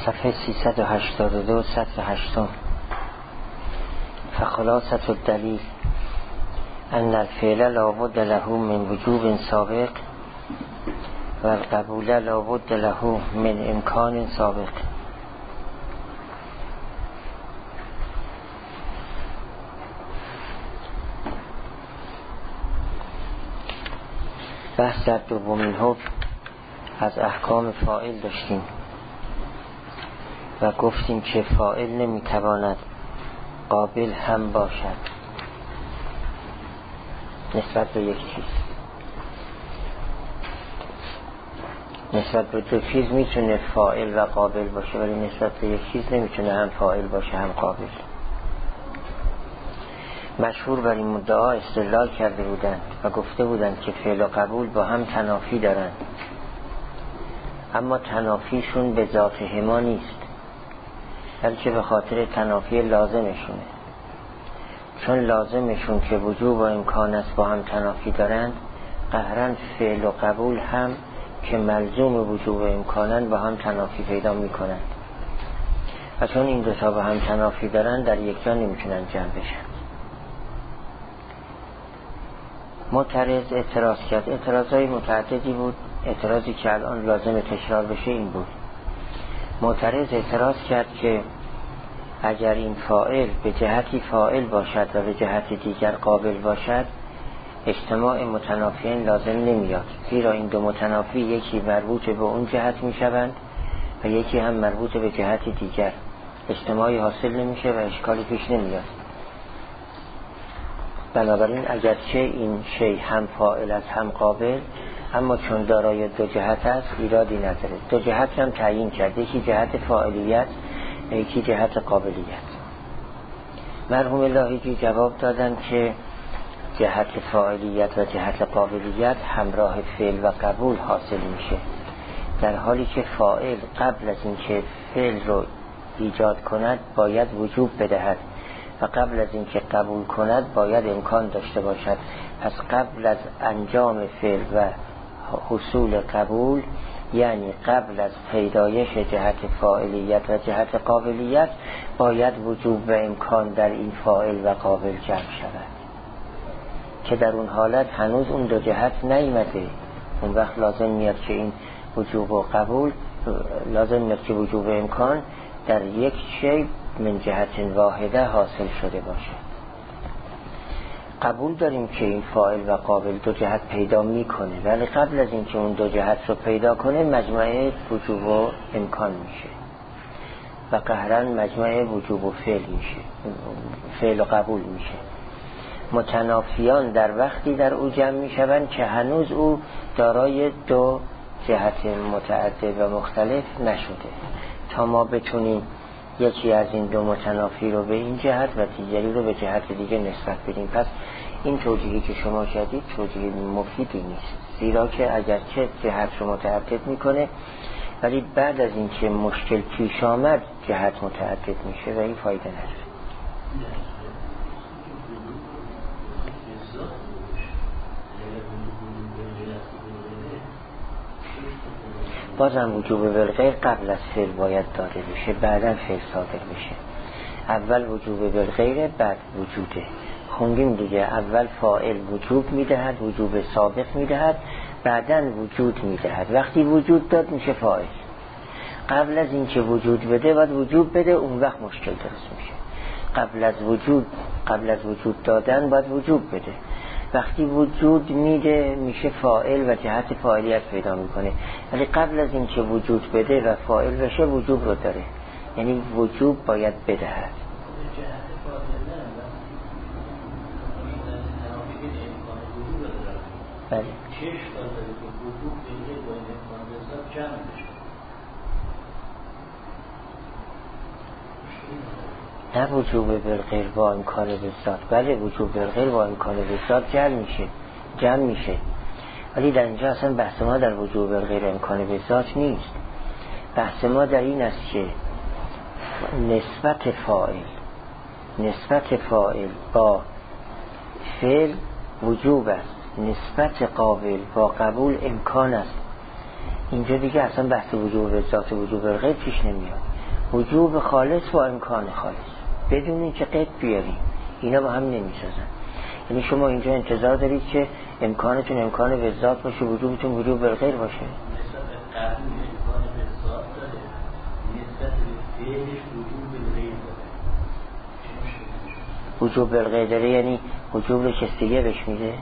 صفحه 382 سطر 8. فخلاصة الدلیل ان الفعل لابد له من وجوب سابق و القبول لابد له من امکان سابق. بحث در دومین حکم از احکام فاعل داشتیم و گفتیم که فاعل نمیتواند قابل هم باشد نسبت به یک چیز. نسبت به دو چیز میتونه فاعل و قابل باشه، ولی نسبت به یک چیز نمیتونه هم فاعل باشه هم قابل. مشهور بر این مدعا استدلال کرده بودند و گفته بودند که فعل و قبول با هم تنافی دارند، اما تنافیشون به ذات هما نیست، بلکه به خاطر تنافی لازمشونه. چون لازمشون که وجوب و امکان است با هم تنافی دارند، قهرن فعل و قبول هم که ملزوم وجوب و امکانن با هم تنافی پیدا میکنند و چون این دوتا با هم تنافی دارند در یک جا نمیتونن جمع بشن. معترض اعتراض کرد. اعتراضهای متعددی بود. اعتراضی که الان لازم تکرار بشه این بود. معترض اعتراض کرد که اگر این فاعل به جهتی فاعل باشد و به جهت دیگر قابل باشد، اجتماع متنافیین لازم نمیاد، زیرا این دو متنافی یکی مربوط به اون جهت میشوند و یکی هم مربوط به جهت دیگر. اجتماعی حاصل نمیشه و اشکالی پیش نمیاد. بنابراین اگرچه این شی هم فاعل است هم قابل، اما چون دارای دو جهت است ایرادی نداره. دو جهت هم تعیین کرد، یکی جهت فاعلیت و یکی جهت قابلیت. مرحوم لاهیجی جواب دادن که جهت فاعلیت و جهت قابلیت همراه فعل و قبول حاصل میشه، در حالی که فاعل قبل از اینکه فعل رو ایجاد کند باید وجوب بدهد و قبل از اینکه قبول کند باید امکان داشته باشد. پس قبل از انجام فعل و حصول قبول، یعنی قبل از پیدایش جهت فاعلیت و جهت قابلیت، باید وجوب و امکان در این فاعل و قابل جمع شود، که در اون حالت هنوز اون دو جهت نیامده. اون وقت لازم میاد که این وجوب و قبول، لازم میاد که وجوب و امکان در یک شی من جهت واحده حاصل شده باشه. قبول داریم که این فاعل و قابل دو جهت پیدا میکنه، ولی قبل از اینکه اون دو جهت رو پیدا کنه مجموعه وجوب و امکان میشه و قهرن مجموعه وجوب و فعل میشه، فعل و قبول میشه. متنافیان در وقتی در او جمع میشوند که هنوز او دارای دو جهت متعدد و مختلف نشده، تا ما بتونیم یکی از این دو متنافی رو به این جهت و دیگری رو به جهت دیگه نسبت بدیم. پس این توجیهی که شما شدید توجیه مفیدی نیست، زیرا که اگرچه جهت رو متعدد میکنه، ولی بعد از این که مشکل پیش آمد جهت متعدد میشه و این فایده نداره. بازم وجوب بالغیر قبل از فعل باید داده بشه، بعدا فعل صادر بشه. اول وجوب بالغیر، بعد وجوده. خوندیم دیگه، اول فاعل وجوب میدهد، وجوب سابق میدهد، بعدا وجود میدهد. وقتی وجود داد میشه فاعل. قبل از اینکه وجود بده باید وجوب بده، اون وقت مشکل درست میشه. قبل از وجود دادن باید وجوب بده. وقتی وجود میده میشه فاعل و جهت فاعلیت پیدا میکنه، ولی قبل از اینکه وجود بده و فاعل بشه وجوب رو داره، یعنی وجوب باید بدهد. بله. نه وجوب بالغیر با امکان بذات، بله وجوب بالغیر با امکان بذات جمع میشه، ولی در اینجا اصلا بحث ما در وجوب بالغیر امکان بذات نیست. بحث ما در این است که نسبت فاعل با فعل وجوب است، نسبت قابل با قبول امکان است. اینجا دیگه اصلا بحث وجوب بذات و وجوب بالغیر پیش نمیاد. وجوب خالص با امکان خالص، بدون اینکه قید بیاریم، اینا با هم نمیسازن. یعنی شما اینجا انتظار دارید که امکانتون امکان وزات باشه، وجوبتون وجوب بالغیر باشه. وجوب بالغیر داره یعنی وجوب شستگی بهش میده؟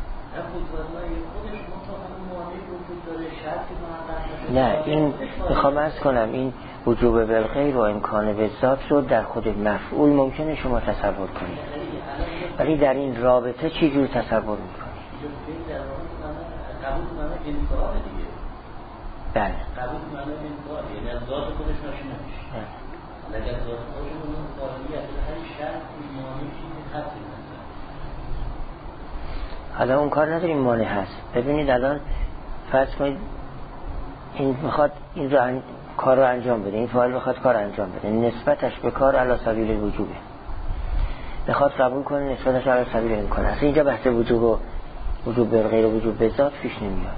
نه، این میخوام عرض کنم این وجوب بالغیر و امکان وزات رو در خود مفعول ممکنه شما تصور کنید، ولی در این رابطه چی جور تصور میکنید؟ بله. قبول معنی انکار، یعنی از ذات خودش ناشی نمیشه. اگر ذات خودش اون قابلیت هر شرط ایمانی چیزی خاصی نداره. حالا اون کار نداریم مانع هست. ببینید الان فرض کنید این میخواد این رو کار رو انجام بده، این فاعل میخواد کار انجام بده، نسبتش به کار علی سبیل الوجوبه، میخواد قبول کنه نسبتش علی سبیل الامکان. اصلا اینجا بحث وجوب و وجوب بالغیر و وجوب به ذات پیش نمیاد.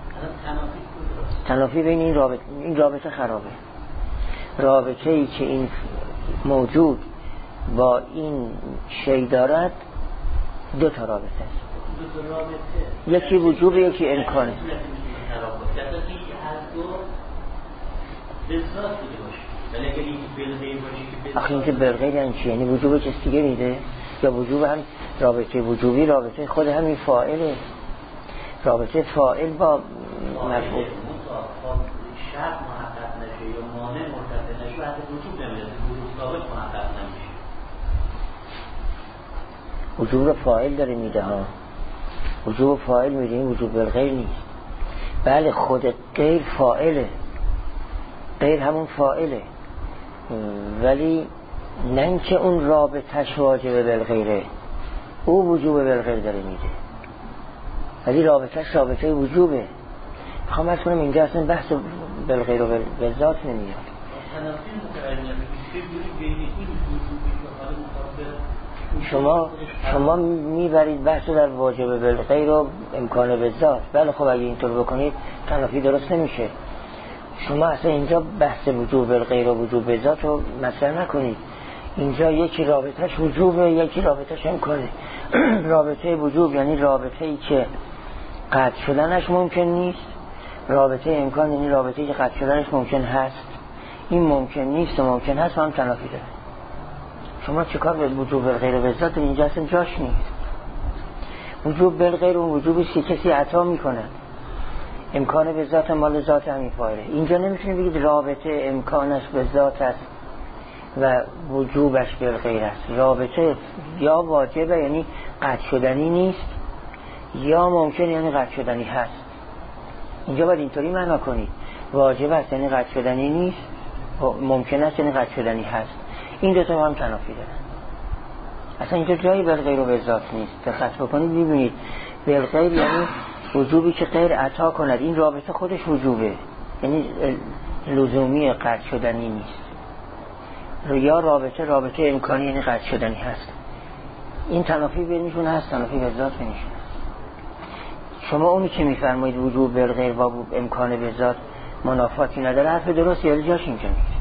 تنافی بین این رابطه خرابه. رابطه ای که این موجود با این شی دارد دو تا رابطه است، یکی وجوب یکی امکانه. آخه این که بالغیر یعنی چی؟ یعنی وجوب چیز دیگه میده یا وجوب هم رابطه وجوبی رابطه خود همین فاعله، رابطه فاعل با مفعول شرط محقق نشه یا مانع مرتفع نشه حتی وجوب نمیده، وجوب ثابت محقق نمیشه. وجوب رو فاعل داره میده ها، وجوب فاعل میده، این وجوب بالغیر نیست. بله خود غیر فاعله، غیر همون فاعله، ولی نه اینکه اون رابطش واجب بالغیره، او وجوب بالغیر داره میده ولی رابطش رابطه وجوبه. میخوام از کنم اینجا اصلا بحث بالغیر و بالذات نمیاد. شما میبرید بحث در واجب بالغیر و امکان بالذات. بله خب اگه اینطور بکنید تنافی درست نمیشه. شما اصلا اینجا بحث وجوب بالغیر و وجوب بالذات رو مطرح نکنید. اینجا یکی رابطش وجوبه یکی رابطش امکانه. رابطه وجوب یعنی رابطه ای که قطع شدنش ممکن نیست، رابطه امکان یعنی رابطه‌ای که قطع شدنش ممکن هست. این ممکن نیست و ممکن هست و هم تنافی داره. شما چیکار به وجوب بالغیر و بالذات اینجا اصلا جاش نیست. وجوب بالغیر و وجوبی که کسی عطا میکنه، امکان به ذات مال ذات همین فاعله. اینجا نمیتونی بگید رابطه امکانش به ذات است و وجوبش بالغیر است. رابطه یا واجبه یعنی قطع شدنی نیست، یا ممکن یعنی قطع شدنی هست. اینجا باید اینطوری معنا کنید، واجب است یعنی قطع شدنی نیست، ممکن است یعنی قطع شدنی هست. این دو تا هم تنافی دارن. اصلا اینجا جایی بالغیر و بالذات نیست. دقت بکنید ببینید بالغیر یعنی وجوبی که غیر عطا کند، این رابطه خودش وجوبه یعنی لزومی قطع شدنی نیست. یا رابطه امکانی یعنی قطع شدنی هست. این تنافی بینشون هست، تنافی بالذات بینشون. شما اونی که میفرمایید وجوب بالغیر با امکان بالذات منافاتی نداره، حرف درست یا جاش اینجا نیست.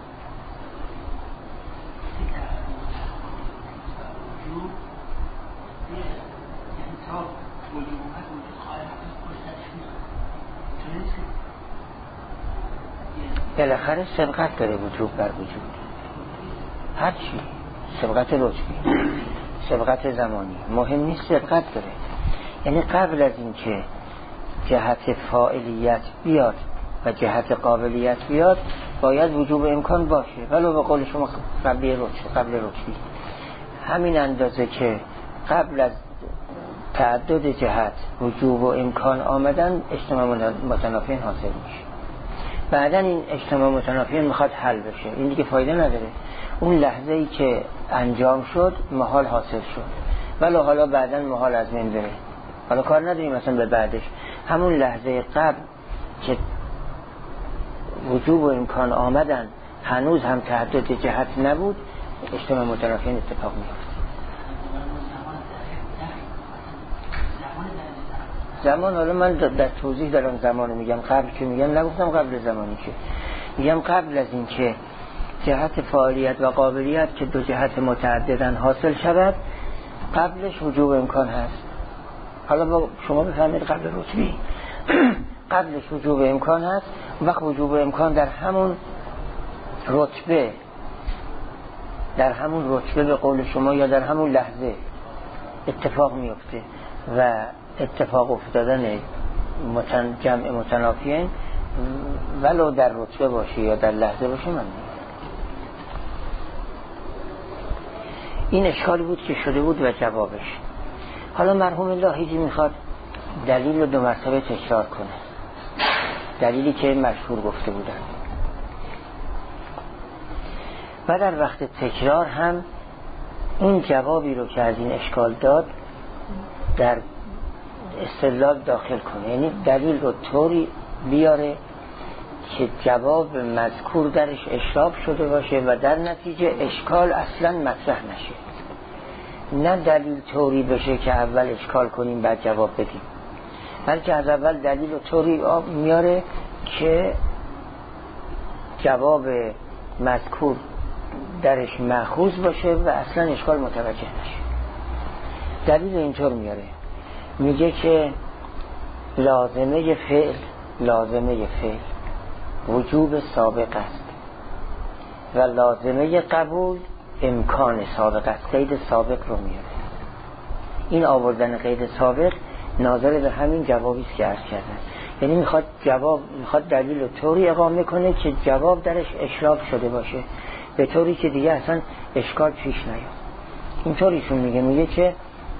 بالاخره سبقت داره وجوب بر وجود، هرچی سبقت لطفی، سبقت زمانی مهم نیست، سبقت داره. یعنی قبل از این که جهت فاعلیت بیاد و جهت قابلیت بیاد باید وجوب امکان باشه، ولو به قول شما قبل رتبی. همین اندازه که قبل از تعدد جهت وجوب و امکان آمدن اجتماع متنافیین حاصل میشه. بعدن این اجتماع متنافیین میخواد حل بشه، این دیگه فایده نداره. اون لحظه ای که انجام شد محال حاصل شد، ولو حالا بعدن محال از بین بره، حالا کار نداریم مثلا به بعدش. همون لحظه قبل که وجوب و امکان آمدن هنوز هم تعدد جهت نبود، اجتماع متنافیین اتفاق میفته. زمان، حالا من در توضیح دارم زمانو میگم، قبل که میگم نگفتم قبل زمانی، که میگم قبل از این که جهت فاعلیت و قابلیت که دو جهت متعددن حاصل شود قبلش وجوب امکان هست. حالا با شما بفهمید قبل رتبی قبلش وجوب امکان هست. وقت وجوب امکان در همون رتبه به قول شما یا در همون لحظه اتفاق میفته و اتفاق افتادن جمع متنافیین ولو در رتبه باشه یا در لحظه باشه من این اشکالی بود که شده بود و جوابش. حالا مرحوم لاهیجی میخواد دلیل رو 2 مرتبه تکرار کنه، دلیلی که مشهور گفته بودن، و در وقت تکرار هم این جوابی رو که از این اشکال داد در استدلال داخل کنه، یعنی دلیل رو طوری بیاره که جواب مذکور درش اشراب شده باشه و در نتیجه اشکال اصلا مطرح نشه. نه دلیل طوری بشه که اول اشکال کنیم بعد جواب بدیم، بلکه از اول دلیل رو طوری میاره که جواب مذکور درش مأخوذ باشه و اصلا اشکال متوجه نشه. دلیل اینطور میاره، میگه که لازمه فعل وجوب سابق است و لازمه قبول امکان سابق است. قید سابق رو میاره. این آوردن قید سابق ناظر به همین جوابی است که عرض کردم، یعنی میخواد دلیل رو طوری اقامه کنه که جواب درش اشراب شده باشه به طوری که دیگه اصلا اشکال پیش نیاد. اینطوریشون میگه که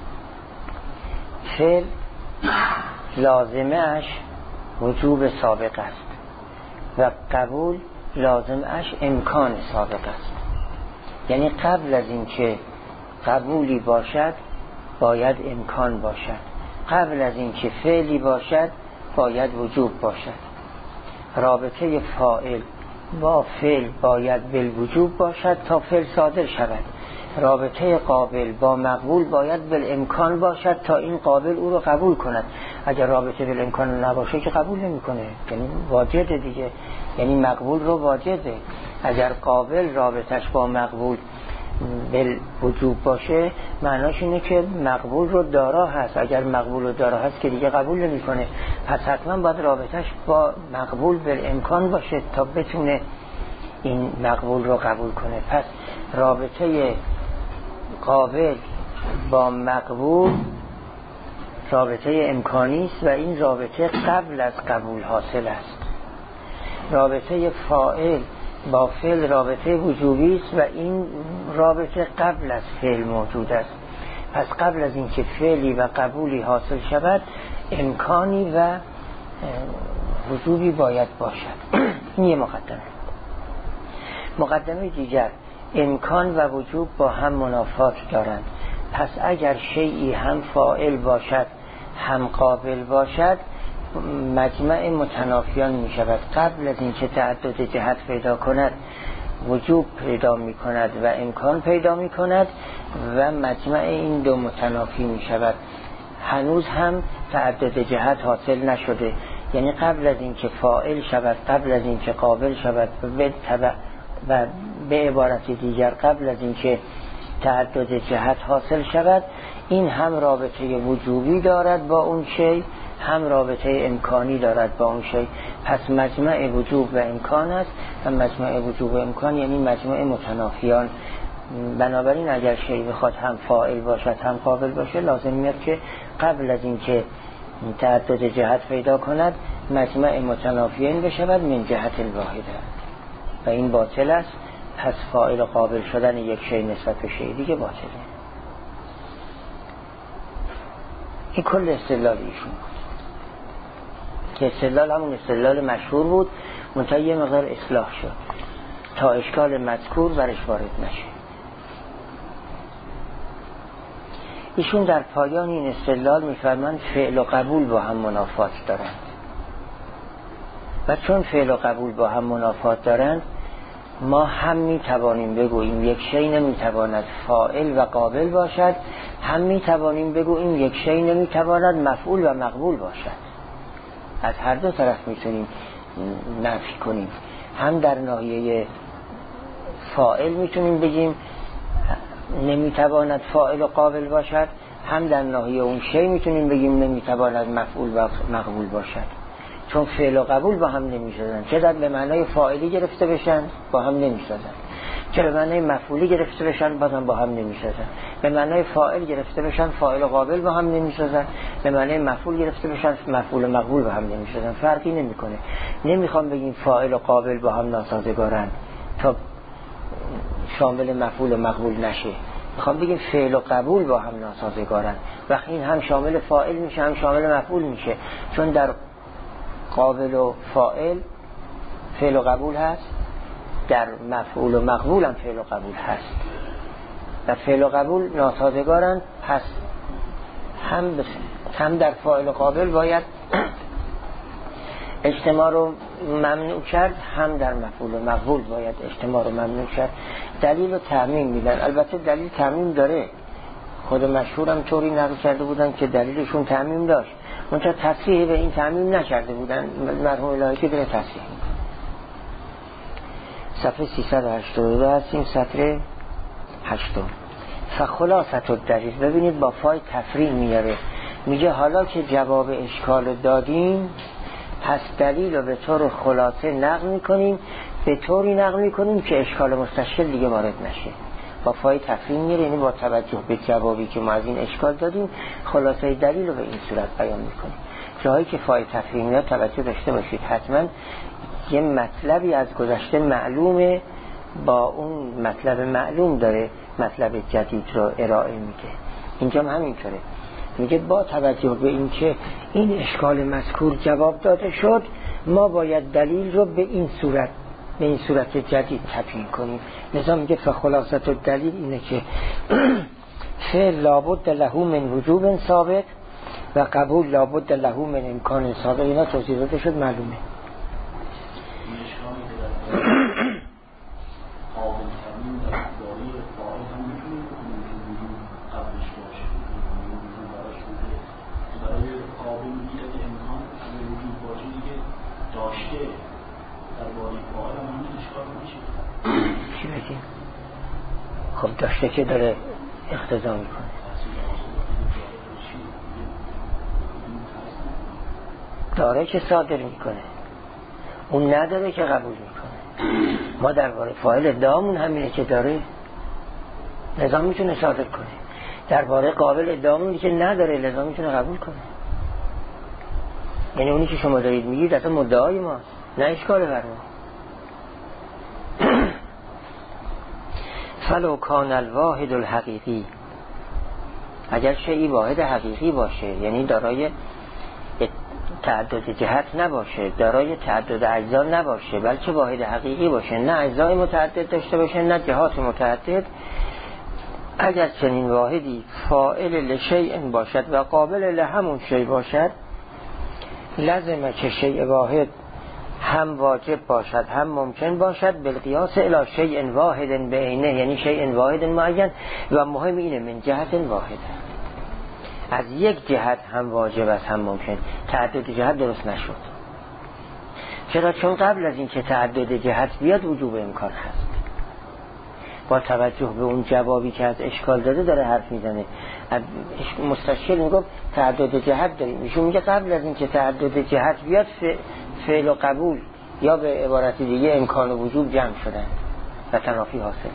فعل لازمه اش وجوب سابق است و قبول لازم اش امکان سابق است. یعنی قبل از این که قبولی باشد باید امکان باشد، قبل از این که فعلی باشد باید وجوب باشد. رابطه فاعل با فعل باید بالوجوب باشد تا فعل صادر شود. رابطه قابل با مقبول باید بالامکان باشد تا این قابل او رو قبول کند. اگر رابطه بالامکان نباشه که قبول نمیکنه، یعنی واجده دیگه، یعنی مقبول رو واجده. اگر قابل رابطش با مقبول بالوجوب باشه معناش اینه که مقبول رو دارا هست. اگر مقبول رو دارا هست که دیگه قبول نمیکنه، پس حتما باید رابطش با مقبول بالامکان باشه تا بتونه این مقبول رو قبول کنه. پس رابطه قابل با مقبول رابطه امکانی است و این رابطه قبل از قبول حاصل است. رابطه فاعل با فعل رابطه وجوبی است و این رابطه قبل از فعل موجود است. پس قبل از اینکه فعلی و قبولی حاصل شود امکانی و وجوبی باید باشد. این یه مقدمه دیگر، امکان و وجوب با هم منافات دارند. پس اگر شیئی هم فاعل باشد هم قابل باشد مجمع متنافیان می شود. قبل از اینکه تعدد جهت پیدا کند وجوب پیدا می کند و امکان پیدا می کند و مجمع این دو متنافی می شود. هنوز هم تعدد جهت حاصل نشده، یعنی قبل از اینکه فاعل شود، قبل از اینکه قابل شود و به عبارت دیگر قبل از اینکه تعدد جهت حاصل شود، این هم رابطه وجوبی دارد با اون شی هم رابطه امکانی دارد با اون شی. پس مجمع وجوب و امکان است و مجمع وجوب و امکان یعنی مجمع متنافیان. بنابراین اگر شی بخواد هم فاعل باشد هم قابل باشه لازم میاد که قبل از اینکه تعدد جهت پیدا کند مجمع متنافیان بشود من جهت الواحده و این باطل است. پس فاعل قابل شدن یک شی نسبت به شی دیگه باطله. این کل استدلال ایشون که استدلال همون استدلال مشهور بود منتها یه مقدار اصلاح شد تا اشکال مذکور برش وارد نشه. ایشون در پایان این استدلال میفرمند فعل و قبول با هم منافات دارند و چون فعل و قبول با هم منافات دارند ما هم میتوانیم بگوییم یک شی نمیتواند فاعل و قابل باشد، هم میتوانیم بگوییم یک شی نمیتواند مفعول و مقبول باشد. از هر دو طرف میتونیم نفی کنیم، هم در ناحیه فاعل میتونیم بگیم نمیتواند فاعل و قابل باشد، هم در ناحیه اون شی میتونیم بگیم نمیتواند مفعول و مقبول باشد، چون فعل و قبول با هم نمیشدن، چه در به معنای فاعلی گرفته بشن با هم نمیشدن، چه به معنای مفعولی گرفته بشن بازم با هم نمیشدن، به معنای فاعل گرفته بشن فاعل و قابل با هم نمیشدن، به معنای مفعول گرفته بشن مفعول و مقبول با هم نمیشدن. فرقی نمیکنه. نمیخوام بگیم فاعل و قابل با هم ناسازگارن تا شامل مفعول و مقبول نشه، میخوام بگیم فعل و قبول با هم ناسازگارن. وقتی این هم شامل فاعل میشه هم شامل مفعول میشه، چون در قابل و فاعل فعل و قبول هست، در مفعول و مقبول هم فعل و قبول هست و فعل و قبول ناسازگارن. پس هم در فاعل و قابل باید اجتماع رو ممنوع کرد، هم در مفعول و مقبول باید اجتماع رو ممنوع کرد. دلیل و تعمیم میدن. البته دلیل تعمیم داره، خود مشهورم طوری نقل کرده بودن که دلیلشون تعمیم داشت، منتها تصحیح به این تعمیم نکرده بودن. مرحوم الهی که داره تصحیح صفحه 382 هستیم، سطر 8. فخلاصة الدلیل، ببینید با فای تفریع میاره، میگه حالا که جواب اشکال دادیم پس دلیل رو به طور خلاصه نقل میکنیم، به طوری نقل میکنیم که اشکال مستشکل دیگه وارد نشه. با فای تفریع میاره، یعنی با توجه به جوابی که ما از این اشکال دادیم خلاصه دلیل رو به این صورت بیان میکنیم. جایی که فای تفریع میاد توجه داشته باشید، حتما یه مطلبی از گذشته معلومه، با اون مطلب معلوم داره مطلب جدید رو ارائه میده. اینجا هم همینطوره، میگه با توجه به این که این اشکال مذکور جواب داده شد، ما باید دلیل رو به این صورت جدید تبیین کنیم. لذا میگه فخلاصة الدلیل اینه که فعل لابد له من وجوب ثابت و قبول لابد له من امکان ثابت. اینا توضیح داده شد، معلومه. چی بگیم؟ خب داشته که داره اقتضا میکنه، داره که صادر میکنه، اون نداره که قبول میکنه. ما درباره فاعل ادعامون همینه که داره، لذا میتونه صادر کنه. درباره قابل ادعامون که نداره، لذا میتونه قبول کنه. یعنی اونی که شما دارید میگید اصلا مدعای ما، نه اشکال بر ما. فلو کان الواحد الحقیقی، اگر شیئی واحد حقیقی باشه، یعنی دارای تعدد جهت نباشه، دارای تعدد اجزا نباشه، بلکه واحد حقیقی باشه، نه اجزای متعدد داشته باشه نه جهات متعدد، اگر چنین واحدی فاعل لشیء باشد و قابل لهمون شیء باشد، لازمه که شیء واحد هم واجب باشد هم ممکن باشد بالقیاس الی شیء واحد بعینه، یعنی شیء واحد معین. و مهم اینه من جهت واحد، از یک جهت هم واجب است هم ممکن. تعدد جهت درست نشد. چرا؟ چون قبل از این که تعدد جهت بیاد وجوب امکان هست. با توجه به اون جوابی که از اشکال داده داره حرف میزنه. مستشکل میگفت تعدد جهت داریم، ایشون میگه قبل از این که تعدد جهت بیاد فعل و قبول یا به عبارت دیگه امکان و وجوب جمع شدن و تنافی حاصله.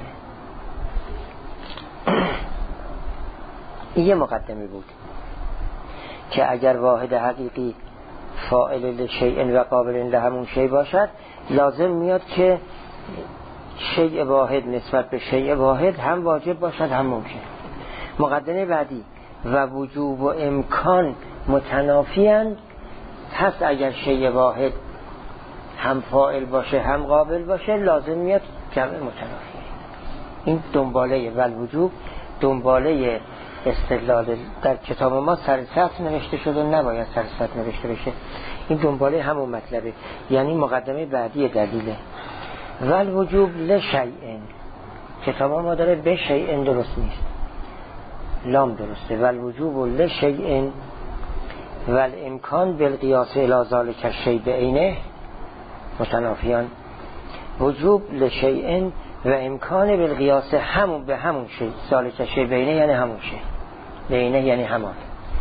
این یه مقدمه بود که اگر واحد حقیقی فاعل لشیء و قابل لهمون شیء باشد، لازم میاد که شیء واحد نسبت به شیء واحد هم واجب باشد هم ممکن. مقدمه بعدی و وجوب و امکان متنافیاند، پس اگر شیء واحد هم فاعل باشه هم قابل باشه، لازم میاد جمع متنافی. این دنباله والوجوب، دنباله استدلال در کتاب ما سر سطر نوشته شده، نباید سر سطر نوشته بشه. این دنباله همون مطلبه، یعنی مقدمه بعدی دلیله. والوجوب لشیء، کتاب ما داره به شیء درست نیست، لام درسته. والوجوب لشیء والامکان بالقیاس الی ذلک الشیء بعینه متنافیان. وجوب لشیء و امکان بالقیاس همون به همون شی، ذالک شی بینه یعنی همون شی، بینه یعنی همان.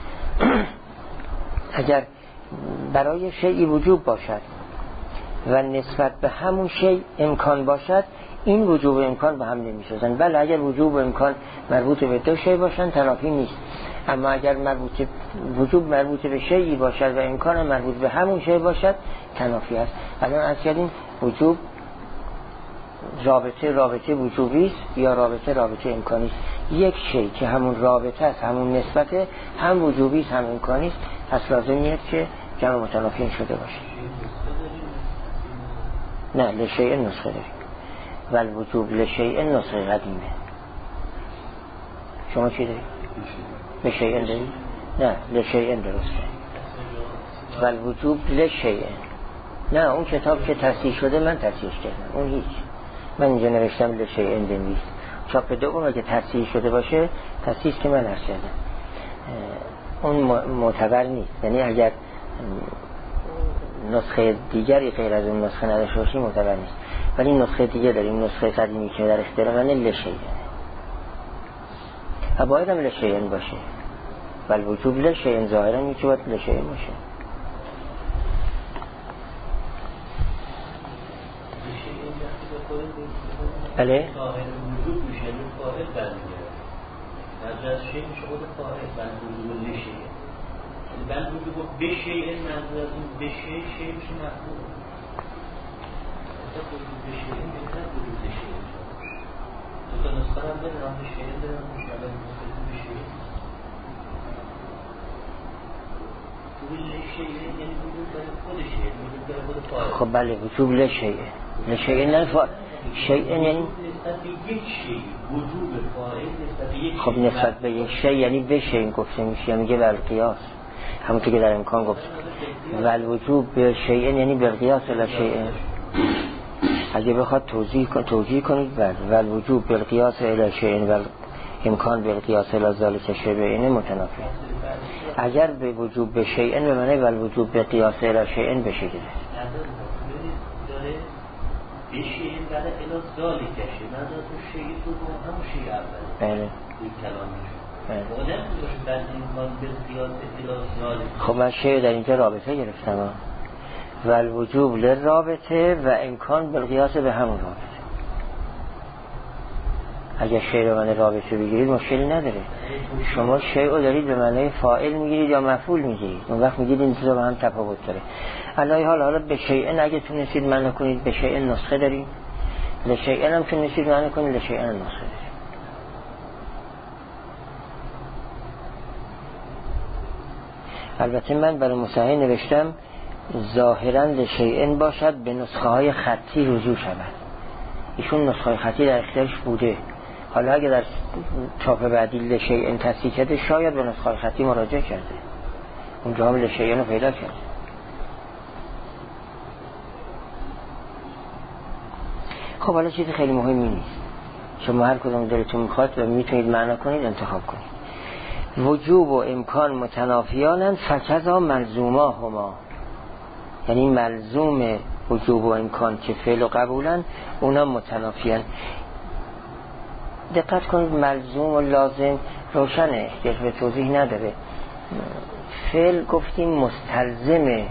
اگر برای شیئی وجوب باشد و نسبت به همون شی امکان باشد، این وجوب و امکان به هم نمی‌سازند. بله اگر وجوب و امکان مربوط به دو شی باشند تنافی نیست، اما اگر وجوب مربوط به شیئی باشد و امکان مربوط به همون شی باشد تنافی است. الان از کردیم وجوب رابطه وجوبی است یا رابطه امکانی است. یک شی که همون رابطه است، همون نسبته، هم وجوبی است هم امکانی است، پس لازم نیست که جمع متنافیین شده باشه. نه، لشیء نسخه داریم و الوجوب لشیء نسخه قدیمه. شما چی دارید؟ لشیء دارید؟ نه، لشیء درسته و الوجوب لشیء. نه، اون کتاب که تصحیح شده من تصحیح کردم، اون هیچ. من اینجا نوشتم لشیء بنویس. چاپ دوم که تصحیح شده باشه تصحیح که من عرض کردم اون معتبر نیست. یعنی اگر نسخه دیگری غیر از اون نسخه نداشته باشی معتبر نیست، ولی نسخه دیگه داریم، نسخه قدیمی که در اختیار من لشیء و باید هم لشیء باشه و الوجوب لشیء ظاهرا میشه باید لشیء باشه. بله وجود میشه فاعل برمیگرده، از شیء میشه خود فاعل، بل وجود لشیء، بل وجود بشه این منظور از این بشه شیء میشه مفعول. وجود بشه این بهتر وجود لشیء. تو نسخه هم دارم لشیء دارم مشابه بشه. وجود لشیء یعنی وجود برای خودشه، وجود برای خود فاعل. خب بله وجود لشیء نه فاعل. شیء یعنی نسبت به یک شی، وجوب فاعل نسبت به یک شی. خب نسبت به یک شی یعنی بشه این گفته میشه، میگه بالقیاس، همونطور که در امکان گفت والوجوب به شیء یعنی بالقیاس لا شیء. اگه بخواد توجیه کنید والوجوب بالقیاس لا شیء و امکان بالقیاس لا ذالک شیء بینه متنافی. اگر به وجوب به شیء به معنی والوجوب به قیاس لا شیء بشه گرفت. یه شیء بعد الی ذالک شیء، نه تو شیء تو همون شیء اول. بله. این کلامش. بله. بعد امکان بالقیاس الی ذالک. خب من شیء در اینجا رابطه گرفتم و الوجوب للرابطه و امکان بالقیاس به همون رابطه. اگر شیء رو معنی رابطه بگیرید مشکلی نداره. شما شیء رو دارید به معنی فاعل میگیرید یا مفعول میگیرید، اون وقت میگید این چیزا با هم تفاوت داره. علی حالا به شیء اگه تونستید معنی کنید به شیء نسخه داریم، لشیء هم تونستید معنی کنید لشیء نسخه داریم. البته من برای مصحح نوشتم ظاهراً لشیء باشد به نسخه های خطی رجوع شود. ایشون نسخه های خطی در اختیارش بوده، حالا اگه در چاپ بعدی لشیء تصحیح کرده شاید به نسخه های خطی مراجعه کرده، اونجا هم لشیء رو پیدا کرده. خب حالا چیز خیلی مهمی نیست، شما هر کدوم دلتون میخواد و میتونید معنا کنید انتخاب کنید. وجوب و امکان متنافیانند فکذا ملزوما هما، یعنی ملزوم وجوب و امکان که فعل و قبولن اونا متنافیان. دقت کنید ملزوم و لازم روشنه، احتیاج به توضیح نداره. فعل گفتیم مستلزم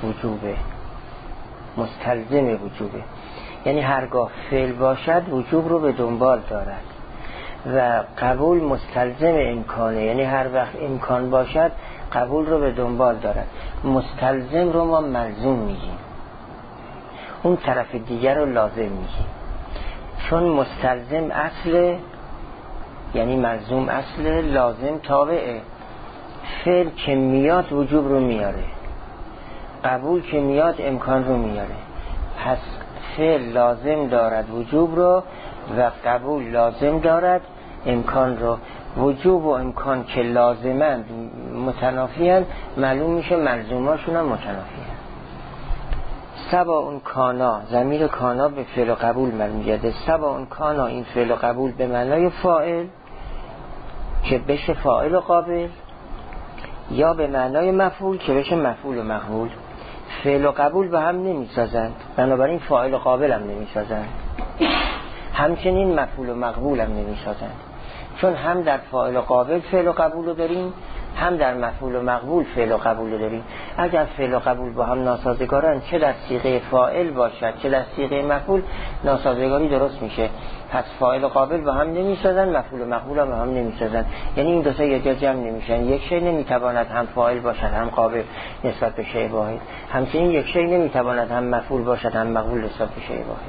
وجوبه، یعنی هرگاه فعل باشد وجوب رو به دنبال دارد و قبول مستلزم امکانه، یعنی هر وقت امکان باشد قبول رو به دنبال دارد. مستلزم رو ما ملزوم میگیم، اون طرف دیگر رو لازم میگیم، چون مستلزم اصله یعنی ملزوم اصله، لازم تابعه. فعل که میاد وجوب رو میاره، قبول که میاد امکان رو میاره. پس فعل لازم دارد وجوب رو و قبول لازم دارد امکان رو. وجوب و امکان که لازمند متنافیان، معلوم میشه ملزوماشون هم متنافیان. سبا اون کانا، ضمیر کانا به فعل و قبول برمیگرده. سبا اون کانا، این فعل و قبول به معنای فاعل که بشه فاعل و قابل، یا به معنای مفعول که بشه مفعول و مقبول. فعل و قبول به هم نمیسازند، بنابراین فاعل و قابل هم نمیسازند. همچنین مفعول و مقبول هم نمیسازند، چون هم در فاعل و قابل فعل و قبول رو داریم، هم در مفعول و مقبول فعل و قبول رو داریم. اگر فعل و قبول با هم ناسازگارن، چه در صیغه فاعل باشد چه در صیغه مفعول، ناسازگاری درست میشه. پس فاعل و قابل با هم نمیسازن، مفعول و مقبول هم با هم نمیسازن، یعنی این دو تا یک جا جمع نمیشن. یک شی نمیتواند هم فاعل باشد هم قابل نسبت به شی واحد، همچنین یک شی نمیتواند هم مفعول باشد هم مقبول نسبت به شی واحد.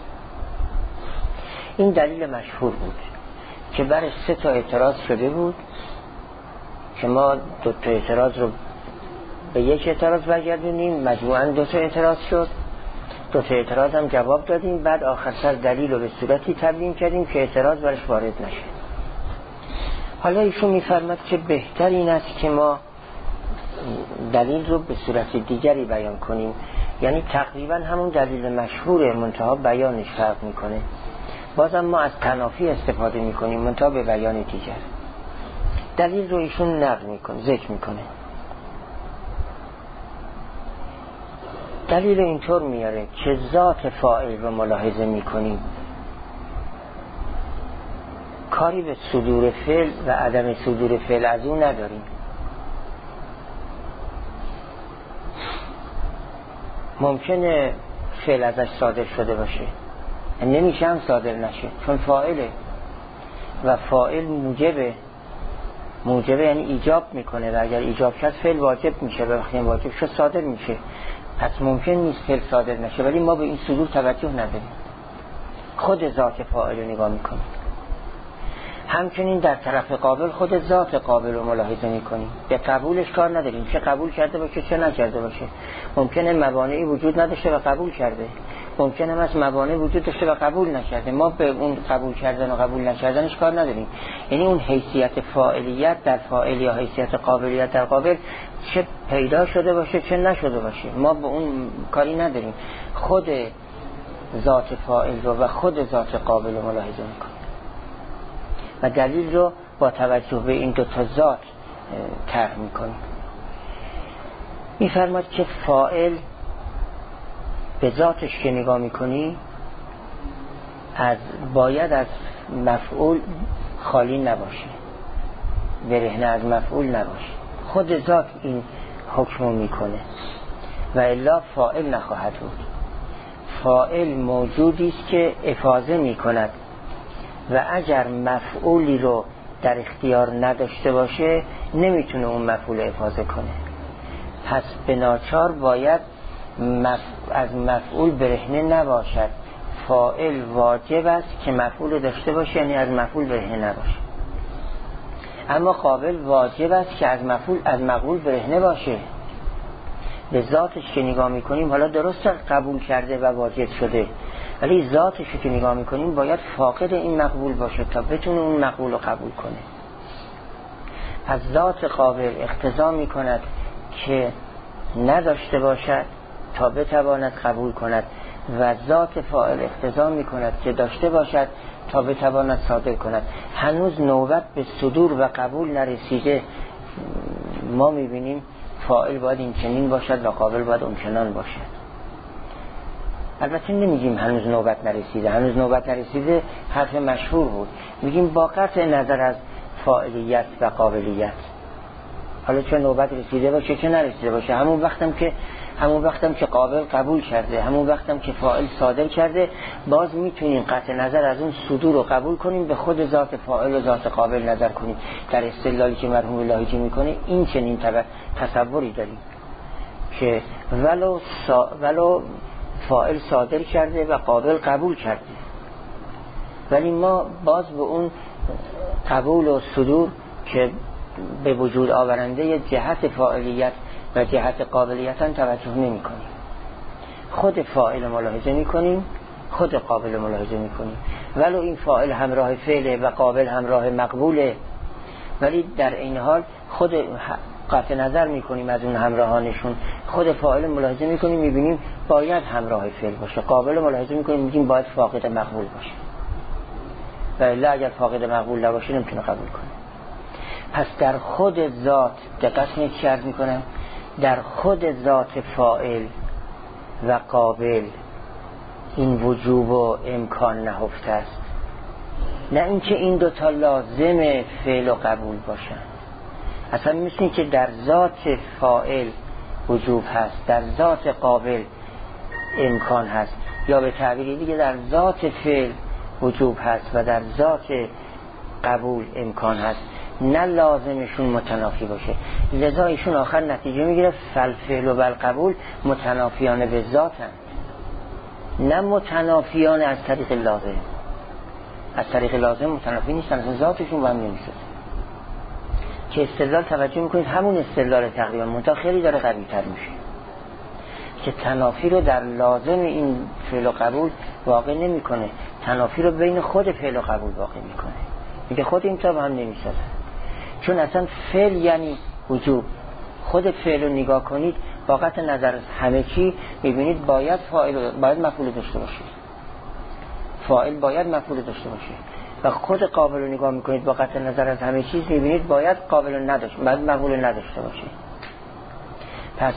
این دلیل مشهور بود که برای 3 تا اعتراض شده بود که ما 2 تا اعتراض رو به یک اعتراض برگردونیم، مجموعاً 2 تا اعتراض شد. 2 تا اعتراض هم جواب دادیم، بعد آخر سر دلیل رو به صورتی تبیین کردیم که اعتراض برش وارد نشه. حالا ایشون میفرماد که بهتر این است که ما دلیل رو به صورت دیگری بیان کنیم، یعنی تقریبا همون دلیل مشهور، منتها بیانش فرق میکنه. بازم ما از تنافی استفاده میکنیم منتها به بیان دیگر. دلیل رو ایشون نقل میکنه، ذکر میکنه. دلیل اینطور میاره که ذات فاعل رو ملاحظه میکنیم، کاری به صدور فعل و عدم صدور فعل از اون نداریم. ممکنه فعل ازش صادر شده باشه، نمیشه هم صادر نشه، چون فاعله و فاعل موجبه یعنی ایجاب میکنه و اگر ایجاب شد فعل واجب میشه و وقتی واجب شد صادر میشه. پس ممکن نیست فعل صادر نشه، ولی ما به این صدور توجه نداریم، خود ذات فاعل رو نگاه میکنیم. همچنین در طرف قابل خود ذات قابل رو ملاحظه میکنیم، به قبولش کار نداریم، چه قبول کرده باشه چه نکرده باشه. ممکنه موانعی وجود نداشته و قبول کرده، ممکنه از موانع وجود داشته و قبول نکرده. ما به اون قبول کردن و قبول نکردنش کار نداریم، یعنی اون حیثیت فاعلیت در فاعل یا حیثیت قابلیت در قابل چه پیدا شده باشه چه نشده باشه، ما به اون کاری نداریم. خود ذات فاعل رو و خود ذات قابل رو ملاحظه میکنیم و دلیل رو با توجه به این 2 تا ذات طرح میکنیم. میفرماد که فاعل به ذاتش که نگاه میکنی باید از مفعول خالی نباشه، برهنه از مفعول نباشه، خود ذات این حکم میکنه و الا فاعل نخواهد بود. فاعل موجودی است که افاضه میکند و اگر مفعولی رو در اختیار نداشته باشه نمیتونه اون مفعول افاضه کنه. پس به ناچار باید از مفعول برهنه نباشد. فاعل واجب است که مفعول داشته باشه، یعنی از مفعول برهنه نباشه. اما قابل واجب است که از مقبول برهنه باشه. به ذاتش که نگاه میکنیم حالا درست قبول کرده و واجب شده، ولی ذاتش که نگاه میکنیم باید فاقد این مقبول باشه تا بتونه اون مقبول رو قبول کنه. پس ذات قابل اقتضا میکند که نداشته باشد تا بتواند قبول کند و ذات فاعل اقتضا میکند که داشته باشد تا بتواند صادر کند. هنوز نوبت به صدور و قبول نرسیده. ما میبینیم فاعل باید این چنین باشد و قابل باید اون چنان باشد. البته نمیگیم هنوز نوبت نرسیده، هنوز نوبت نرسیده حرف مشهور بود، میگیم با قطع نظر از فاعلیت و قابلیت، حالا چه نوبت رسیده باشه چه نرسیده باشه، همون وقتم که قابل قبول کرده، همون وقتم که فاعل صادر کرده، باز میتونیم قطع نظر از اون صدور رو قبول کنیم، به خود ذات فاعل و ذات قابل نظر کنیم. در استدلالی که مرحوم الهی میکنه این چنین تصوری داریم که ولو فاعل صادر کرده و قابل قبول کرده، ولی ما باز به اون قبول و صدور که به وجود آورنده جهت فاعلیت و جهت قابلیت هم توجه نمی کنیم. خود فاعل ملاحظه می کنیم، خود قابل ملاحظه می کنیم، ولو این فاعل همراه فعله و قابل همراه مقبوله، ولی در این حال خود قطع نظر می کنیم از اون همراهانشون. خود فاعل ملاحظه می کنیم، می بینیم باید همراه فعل باشه، قابل ملاحظه می کنیم، می بینیم باید فاقد مقبول باشه، و الا اگر فاقد مقبول نباشه نمیتونه قبول کنه. پس در خود ذات دقت میکنم، در خود ذات فاعل و قابل این وجوب و امکان نهفته است، نه اینکه این دوتا لازم فعل و قبول باشن. اصلا مثل که در ذات فاعل وجوب هست، در ذات قابل امکان هست، یا به تعبیری دیگه در ذات فعل وجوب هست و در ذات قبول امکان هست، نه لازمشون متنافی باشه. لذا ایشون آخر نتیجه میگیره فالفعل و بالقبول متنافیان به ذاتن، نه متنافیان از طریق لازم. از طریق لازم متنافی نیستن، اصلا ذاتشون با هم نمیشه. که استدلال توجه میکنید همون استدلال تقریبا منتها خیلی داره قوی تر میشه، که تنافی رو در لازم این فعل و قبول واقع نمیکنه، تنافی رو بین خود فعل و قبول واقع میکنه. میگه خود این تا با هم نمیسازن، چون اصلا فعل یعنی وجوب. خود فعل رو نگاه کنید با قطع نظر همه چی میبینید باید مفعول داشته باشه، فاعل باید مفعول داشته باشه، و خود قابل رو نگاه میکنید با قطع نظر از همه چیز میبینید باید قابل رو نداشته، باید مفعول نداشته باشه. پس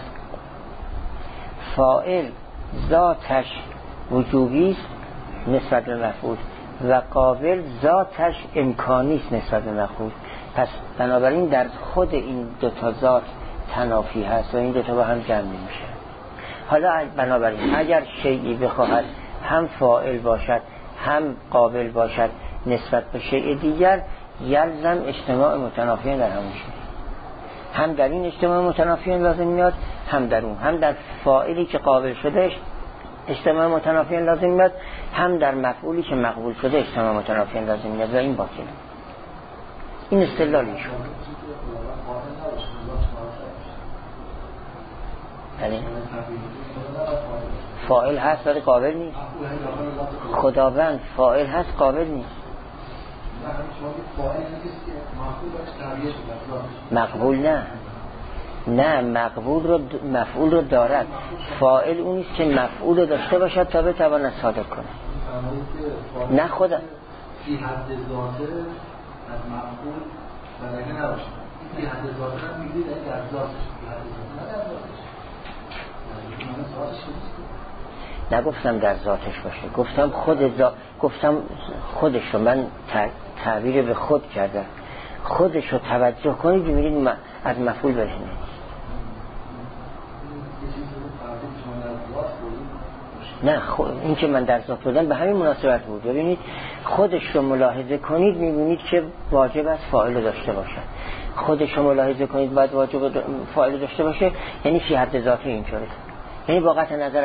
فاعل ذاتش وجوبی است نسبت به مفعول و قابل ذاتش امکانی است نسبت به مفعول. پس بنابراین در خود این دوتا ذات تنافی هست و این دوتا با هم جمع نمیشه. حالا بنابراین اگر شیئی بخواهد هم فاعل باشد هم قابل باشد نسبت به شیء دیگر، یلزم اجتماع متنافیان در همون شیء. هم در این اجتماع متنافیان لازم میاد، هم در اون، هم در فاعلی که قابل شده اجتماع متنافیان لازم میاد، هم در مفعولی که مقبول شده اجتماع متنافیان لازم میاد و این باطل. این استدلالیشون. یعنی فاعل هست ولی قابل نیست. خداوند فاعل هست قابل نیست. مقبول نه مفعول رو دارد. فاعل اونیست که مفعول رو داشته باشد تا بتواند صادر کنه. نه خدا فی حد ذاته از مفعول و اگه نباشه فی حد ذاته هم میگید در ذاتش فی حد ذاته نه در ذاتش. نگفتم در ذاتش باشه، گفتم گفتم خودش رو من تعبیر به خود کردم. خودش رو توجه کنید ببینید از مفعول برهنه. نه این که من در ذات بودم به همین مناسبت بود. ببینید خودش رو ملاحظه کنید میبینید که واجب است فاعل رو داشته باشه. خودش رو ملاحظه کنید باید واجب فاعل رو داشته باشه، یعنی فی حد ذاتی اینطوره، یعنی با قطع نظر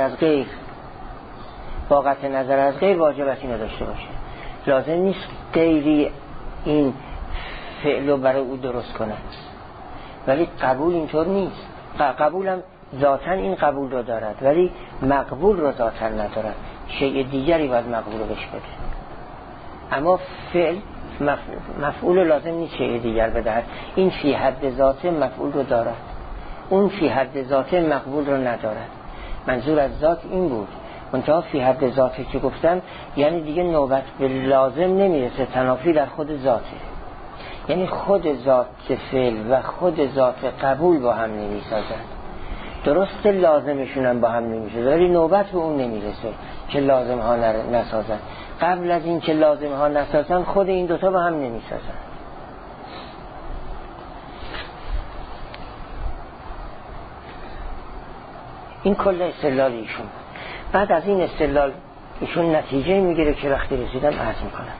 از غیر واجب است اینو داشته باشه. لازم نیست غیری این فعل رو برای او درست کنه. ولی قبول اینطور نیست. قبولم ذاتاً این قبول رو دارد ولی مقبول رو ذاتاً ندارد، شیء دیگری باید مقبول رو بهش بده. اما فعل مفعول لازم نیست شیء دیگر بدهد. این فی حد ذاته مفعول رو دارد، اون فی حد ذاته مقبول رو ندارد. منظور از ذات این بود. منتها فی حد ذاته که گفتم یعنی دیگه نوبت به لازم نمیرسه، تنافی در خود ذاته، یعنی خود ذات فعل و خود ذات قبول با هم نمیسازن. درست لازمشون هم با هم نمیشه ولی نوبت به اون نمیرسه که لازم ها نسازن. قبل از این که لازم ها نسازن خود این دوتا با هم نمیسازن. این کل استدلال ایشون. بعد از این استدلال ایشون نتیجه میگیره که وقتی رسیدم عرض میکنم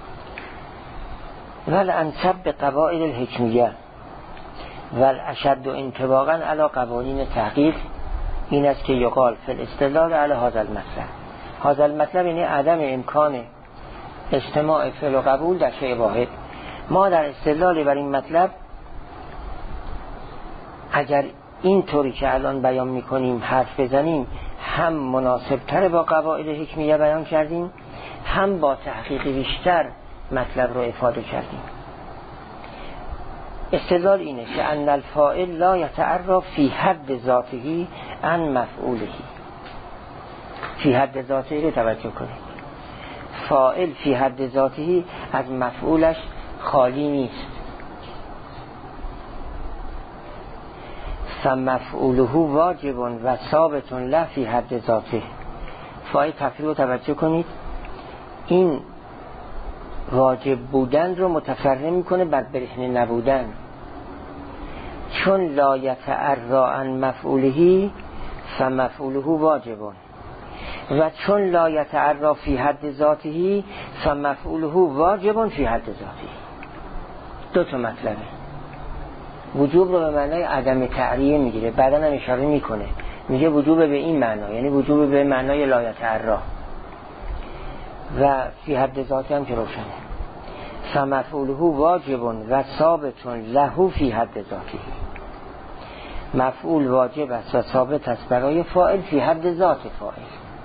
ول انسب به قواعد الحکمیه ول اشد و انطباقا علی قوانین تحقیق این است که یقال فی الاستدلال علی هذا المطلب. هذا المطلب یعنی عدم امکان اجتماع فعل و قبول در شیء واحد. ما در استدلال بر این مطلب اگر این طوری که الان بیان میکنیم حرف بزنیم هم مناسب تر با قواعد حکمیه بیان کردیم، هم با تحقیق بیشتر مطلب رو افاده کردیم. استدلال اینه که ان الفاعل لا یتعرف فی حد ذاته عن مفعوله. فی حد ذاته رو توجه کنید، فاعل فی حد ذاته از مفعولش خالی نیست. فمفعوله واجب و ثابت له فی حد ذاته. فای تفریح رو توجه کنید، این واجب بودن رو متفرع میکنه بر برهنه نبودن. چون لا یتعرا عن مفعوله فمفعوله واجب و چون لا یتعرا فی حد ذاته فمفعوله واجب فی حد ذاته. دو تا مطلبه. وجوب رو به معنای عدم تعریه میگیره، بعدا هم اشاره میکنه، میگه وجوب به این معنا، یعنی وجوب به معنای لا یتعرا، و فی حد ذاته هم که روشنه. فمفعوله واجب و ثابت له فی حد ذاته. مفعول واجب است و ثابت است برای فاعل فی حد ذات فاعل،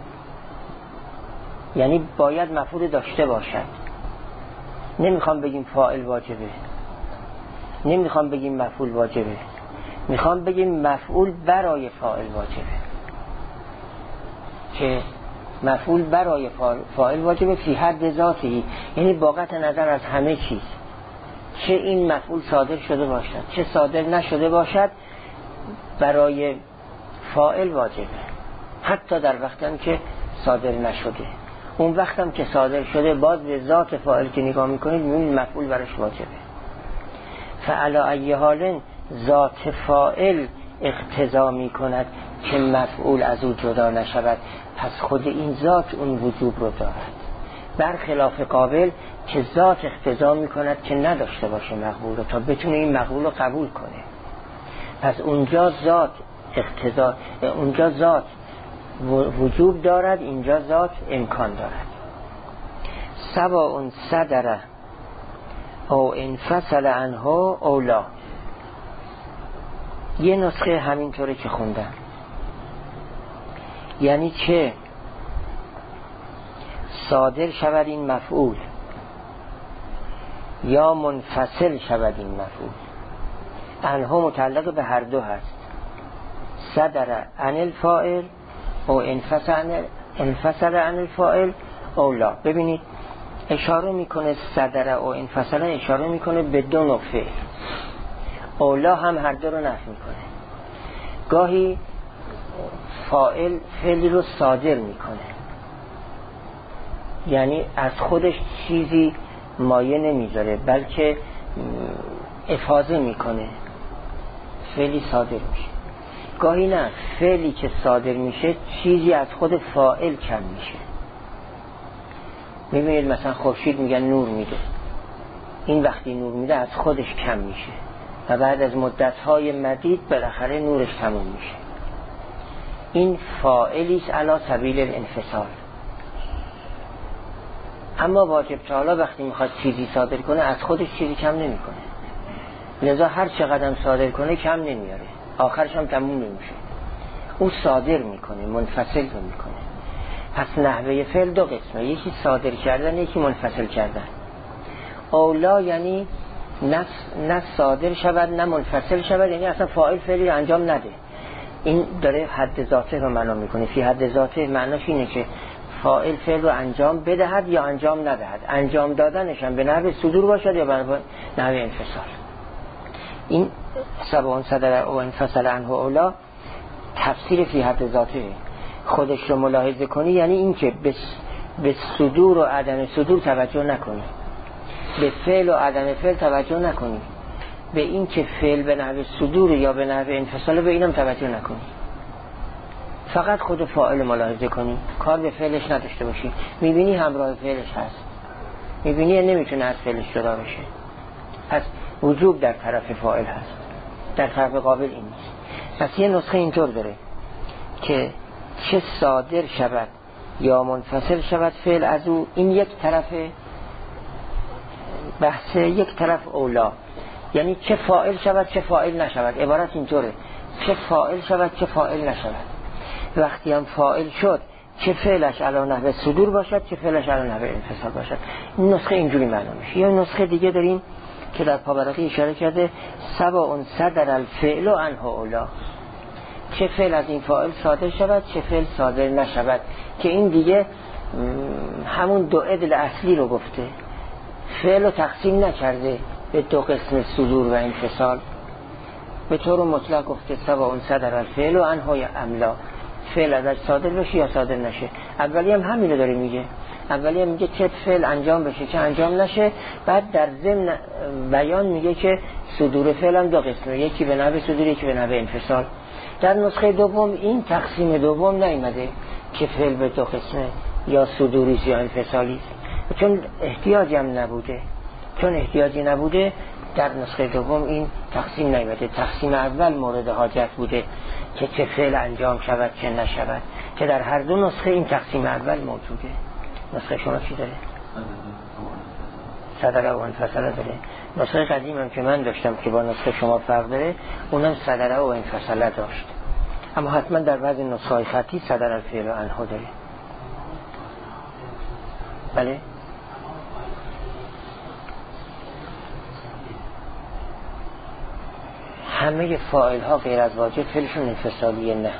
یعنی باید مفعول داشته باشد. نمیخوام بگیم فاعل واجبه، نمیخوام بگیم مفعول واجبه، میخوام بگیم مفعول برای فاعل واجبه، که مفعول برای فاعل واجبه فی حد ذاتی، یعنی با قطع نظر از همه چیز، چه این مفعول صادر شده باشد چه صادر نشده باشد، برای فاعل واجبه. حتی در وقتی که صادر نشده، اون وقتم که صادر شده باز به ذات فاعل که نگاه میکنید میبینید مفعول براش واجبه. فعلی ای حال ذات فاعل اقتضا میکند که مفعول از او جدا نشود، پس خود این ذات اون وجوب رو دارد، برخلاف قابل که ذات اقتضا میکند که نداشته باشه مقبول رو تا بتونه این مقبول رو قبول کنه. پس اونجا ذات اقتضا، اونجا ذات وجوب دارد، اینجا ذات امکان دارد. سواء صدر او انفصل عنه او لا. یه نسخه همینطوره که خوندم، یعنی که صادر شود این مفعول یا منفصل شود این مفعول. عنه متعلق به هر دو هست، صدر عن الفاعل او انفصل عن الفاعل او لا. ببینید اشاره میکنه صدر او انفصل، اشاره میکنه به دو نوع فعل. اولا هم هر دو رو نفی میکنه. گاهی فاعل فعلی رو صادر میکنه، یعنی از خودش چیزی مایه نمیذاره بلکه افاضه میکنه، فعلی صادر میشه. گاهی نه، فعلی که صادر میشه چیزی از خود فاعل کم میشه. میبینید مثلا خورشید میگن نور میده، این وقتی نور میده از خودش کم میشه و بعد از مدتهای مدید بالاخره نورش تموم میشه. این فاعلیست علی سبیل الانفصال. اما واجب تعالی وقتی میخواد چیزی صادر کنه از خودش چیزی کم نمیکنه، لذا هر چقدر صادر کنه کم نمیاره، آخرش هم تموم نمیشه. او صادر میکنه، منفصل رو میکنه. پس نحوه فعل دو قسمه، یکی صادر کردن، یکی منفصل کردن. اولا یعنی نه صادر شود نه منفصل شود، یعنی اصلا فاعل فعلی انجام نده. این داره حد ذاته رو معنا میکنه. فی حد ذاته معناش اینه که فاعل فعل رو انجام بدهد یا انجام ندهد، انجام دادنش هم به نحو صدور باشد یا به نحو انفصال. این سواء صدر او انفصل عنه اولا تفسیر فی حد ذاته. خودش رو ملاحظه کنی یعنی این که به صدور و عدم صدور توجه نکنی، به فعل و عدم فعل توجه نکنی، به این که فعل به نحو صدور یا به نحو انفصال به اینم توجه نکنی، فقط خود فاعل ملاحظه کنی، کار به فعلش نداشته باشی. میبینی همراه فعلش هست، میبینی نمیتونه از فعلش جدا بشه، پس وجوب در طرف فاعل هست، در طرف قابل این نیست. پس یه نسخه اینطور داره که چه صادر شود یا منفصل شود فعل از او، این یک طرف بحث، یک طرف اولا، یعنی چه فاعل شود چه فاعل نشود. عبارت اینطوره، چه فاعل شود چه فاعل نشود. وقتی هم فاعل شد چه فعلش علی نحو صدور باشد چه فعلش علی نحو انفصال باشد. این نسخه اینجوری معنا میشه. یا نسخه دیگه داریم که در پاورقی اشاره کرده سواء صدر الفعل عنه اولا، چه فعل از این فاعل صادر شود چه فعل صادر نشود، که این دیگه همون دو عدل اصلی رو گفته، فعل رو تقسیم نکرده به دو قسم صدور و انفصال، به طور مطلق گفته سواء صدر الفعل عنه یا املا، فعل ازش صادر بشه یا صادر نشه. اولی هم همین رو داره میگه. اولی هم میگه چه فعل انجام بشه چه انجام نشه. بعد در ضمن بیان میگه که صدور فعل هم دو قسمه، یکی به نحو صدور یکی به نحو انفصال. در نسخه دوم این تقسیم دوم نیامده که فعل به دو قسمه یا صدوری یا انفصالی، چون احتیاجی هم نبوده. چون احتیاجی نبوده در نسخه دوم این تقسیم نیامده. تقسیم اول مورد حاجت بوده که چه فعل انجام شود چه نشود، که در هر دو نسخه این تقسیم اول موجوده. نسخه شما چی داره؟ صدره و انفصاله داره. نسخه قدیم هم که من داشتم که با نسخه شما فرق داره، اونم صدره و انفصاله داشت، اما حتما در بعضی نسخه خطی صدره الفعل و انها داره. بله؟ همه فاعل ها غیر از واجب فعلشون انفصالیه؟ نه.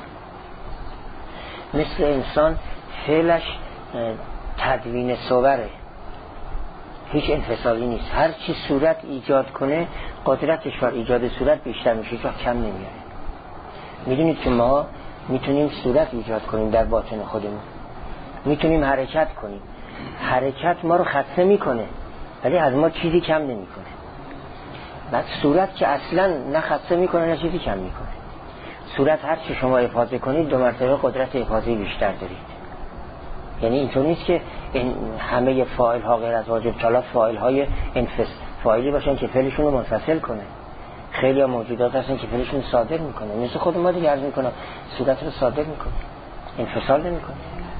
مثل انسان فعلش تدوین صوره، هیچ انفصالی نیست. هر چی صورت ایجاد کنه قدرتش بر ایجاد صورت بیشتر میشه، هیچ کم نمیاره. میدونید که ما میتونیم صورت ایجاد کنیم در باطن خودمون، میتونیم حرکت کنیم، حرکت ما رو خسته میکنه ولی از ما چیزی کم نمیکنه. بعد صورت که اصلا نه خسته میکنه نه چیزی کم میکنه. صورت هر چی شما افاضه کنید 2 مرتبه قدرت افاضه بیشتر دارید. یعنی اینطور نیست که این همه فاعل ها غیر از واجب طلا فاعل های فاعلی باشن که فعلشون رو منفصل کنه. خیلی ها موجودات هستن که فعلشون صادر میکنه، مثل خود ما دیگه عرض میکنم صورت رو صادر میکنه، انفصال نمیکنه.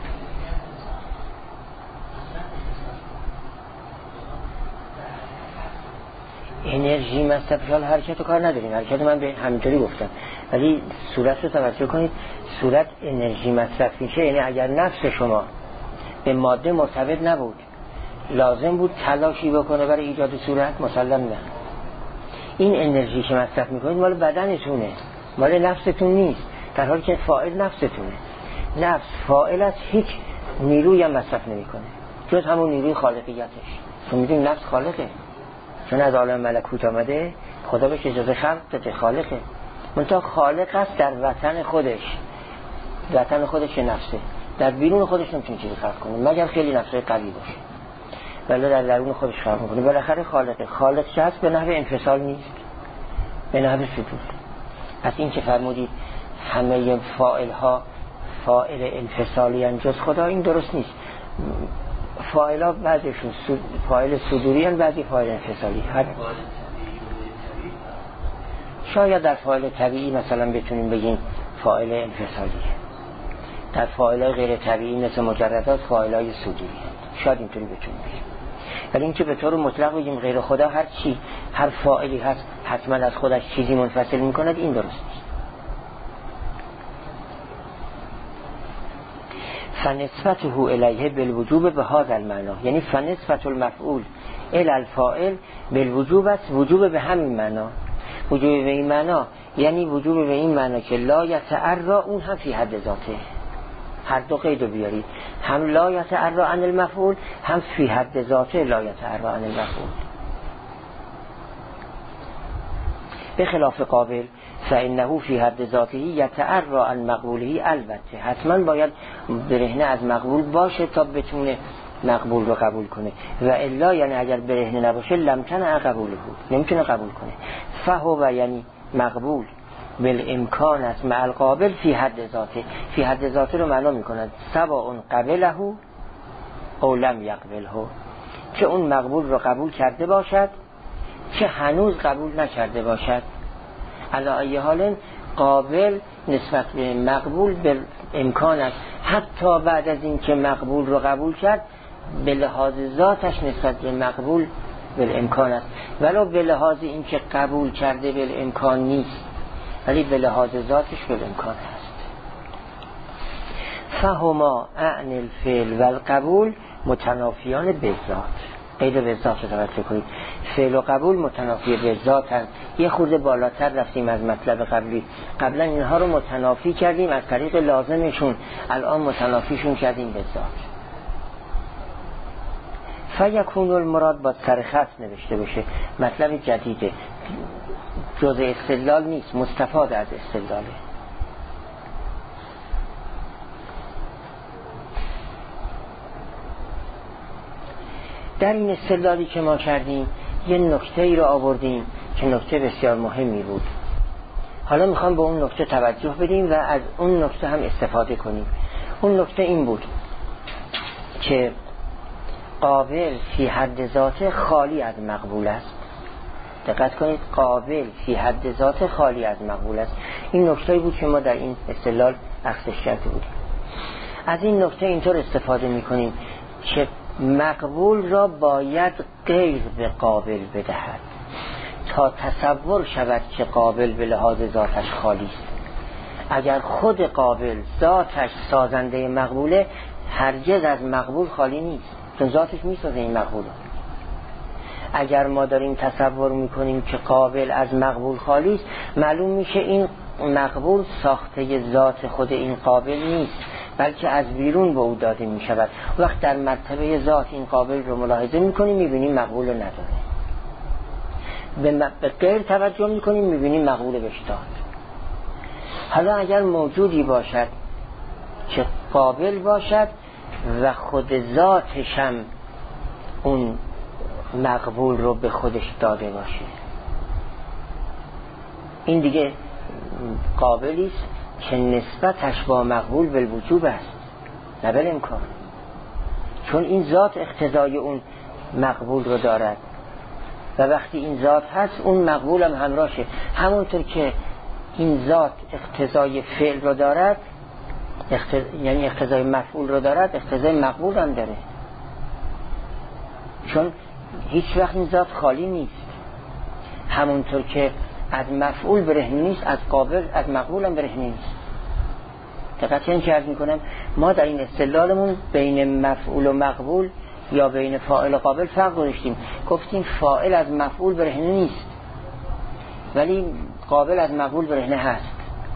انرژی مصرفشال حرکت و کار نداریم، حرکت من به همینطوری گفتم، ولی صورت رو توجه کنید. صورت انرژی مصرف میشه، یعنی اگر نفس شما به ماده مرتبط نبود لازم بود تلاشی بکنه برای ایجاد صورت؟ مسلم نه. این انرژی که مصرف میکنید مال بدنتونه، مال نفستون نیست، در حالی که فاعل نفستونه. نفس فاعل از هیچ نیرویی هم مصرف نمیکنه جز همون نیروی خالقیتش. تو میدونید نفس خالقه، چون از عالم ملکوت آمده، خدا بهش اجازه خلق داده، خالقه. منتها خالق است در وطن خودش، وطن خودش نفسه، در بیرون خودش نمیتونه چیزی خلق کنه مگر خیلی نفسه قوی باشه، ولی در درون خودش خلق میکنه. بالاخره خالقه. خالق چه هست؟ به نحو انفصال نیست، به نحو صدور. پس این که فرمودید همه فاعل ها فاعل انفصالی ان جز خدا، این درست نیست. فاعل ها بعضیشون فاعل صدوری ان، بعضی فاعل انفصالی. شاید در فاعل طبیعی مثلا بتونیم بگیم فاعل انفصالی، در فاعل غیر طبیعی مثل مجردات فاعل های صدوری، شاید اینطوری بتونیم بگیم. ولی اینکه به طور مطلق بگیم غیر خدا هر چی هر فاعلی هست حتما از خودش چیزی منفصل میکند، این درست نیست. فنسبته الیه بالوجوب به هذا المعنی، یعنی فنسبت المفعول الی الفاعل بالوجوب است، وجوب به همین معنا. وجوب به این معنا یعنی وجوب به این معنا که لا یتعرا، اون هم فی حد ذاته. هر دو قید رو بیارید، هم لا یتعرا عن المفعول، هم فی حد ذاته لا یتعرا عن المفعول. به خلاف قابل فإنه فی حد ذاته یتعرا عن مقبوله، البته حتما باید برهنه از مقبول باشه تا بتونه مقبول رو قبول کنه، و الا یعنی اگر برهنه نباشه لمتن قبوله بود، نمیتونه قبول کنه. فهو یعنی مقبول بالامکان است مع القابل فی حد ذاته. فی حد ذاته رو معنا میکنند سواء قبله او لم یقبله، که اون مقبول رو قبول کرده باشد که هنوز قبول نکرده باشد. علی ای حال قابل نسبت به مقبول به امکان است، حتی بعد از این که مقبول رو قبول کرد به لحاظ ذاتش نسبت به مقبول به امکان است، ولو به لحاظ این که قبول کرده به امکان نیست، ولی به لحاظ ذاتش به امکان است. فهما عن الفعل و القبول متنافیان بالذات. قید بالذات رو توجه کنید، فعل و قبول متنافی بالذاتن. یه خورده بالاتر رفتیم از مطلب قبلی، قبلا اینها رو متنافی کردیم از طریق لازمشون، الان متنافیشون کردیم بالذات. فیکون المراد با سرخط نوشته بشه، مطلب جدیده، جزء استدلال نیست، مستفاد از استدلاله. در این استدلالی که ما کردیم یه نکته ای رو آوردیم که نکته بسیار مهمی بود. حالا میخوام به اون نکته توجه بدیم و از اون نکته هم استفاده کنیم. اون نکته این بود که قابل فی حد ذات خالی از مقبول است. دقت کنید، قابل فی حد ذات خالی از مقبول است. این نکته‌ای بود که ما در این استدلال اخذش کرده بودیم. از این نکته اینطور استفاده میکنیم که مقبول را باید غیر به قابل بدهد تا تصور شود که قابل به لحاظ ذاتش خالی است. اگر خود قابل ذاتش سازنده مقبوله، هرگز از مقبول خالی نیست، چون ذاتش میسازه این مقبوله. اگر ما داریم تصور میکنیم که قابل از مقبول خالی است، معلوم میشه این مقبول ساخته ذات خود این قابل نیست، بلکه از بیرون به او داده میشود. وقت در مرتبه ذات این قابل رو ملاحظه میکنیم، میبینیم مقبول رو نداره. به غیر توجه میکنیم، میبینیم مقبول بهش داد. حالا اگر موجودی باشد که قابل باشد و خود ذاتش هم اون مقبول رو به خودش داده باشه، این دیگه قابلی است که نسبتش با مقبول بالوجوب است، نه بالامکان، چون این ذات اقتضای اون مقبول رو دارد و وقتی این ذات هست اون مقبول هم همراهشه. همونطور که این ذات اقتضای فعل رو دارد، یعنی اقتضای مفعول رو دارد، اقتضای مقبول هم داره، چون هیچ وقت این ذات خالی نیست. همونطور که از مفعول برهنه نیست، از قابل از مقبول هم برهنه نیست. دقیقاً این که عرض میکنم، ما در این استدلالمون بین مفعول و مقبول یا بین فاعل و قابل فرق گذاشتیم. گفتیم فاعل از مفعول برهنه نیست، ولی قابل از مقبول برهنه هست.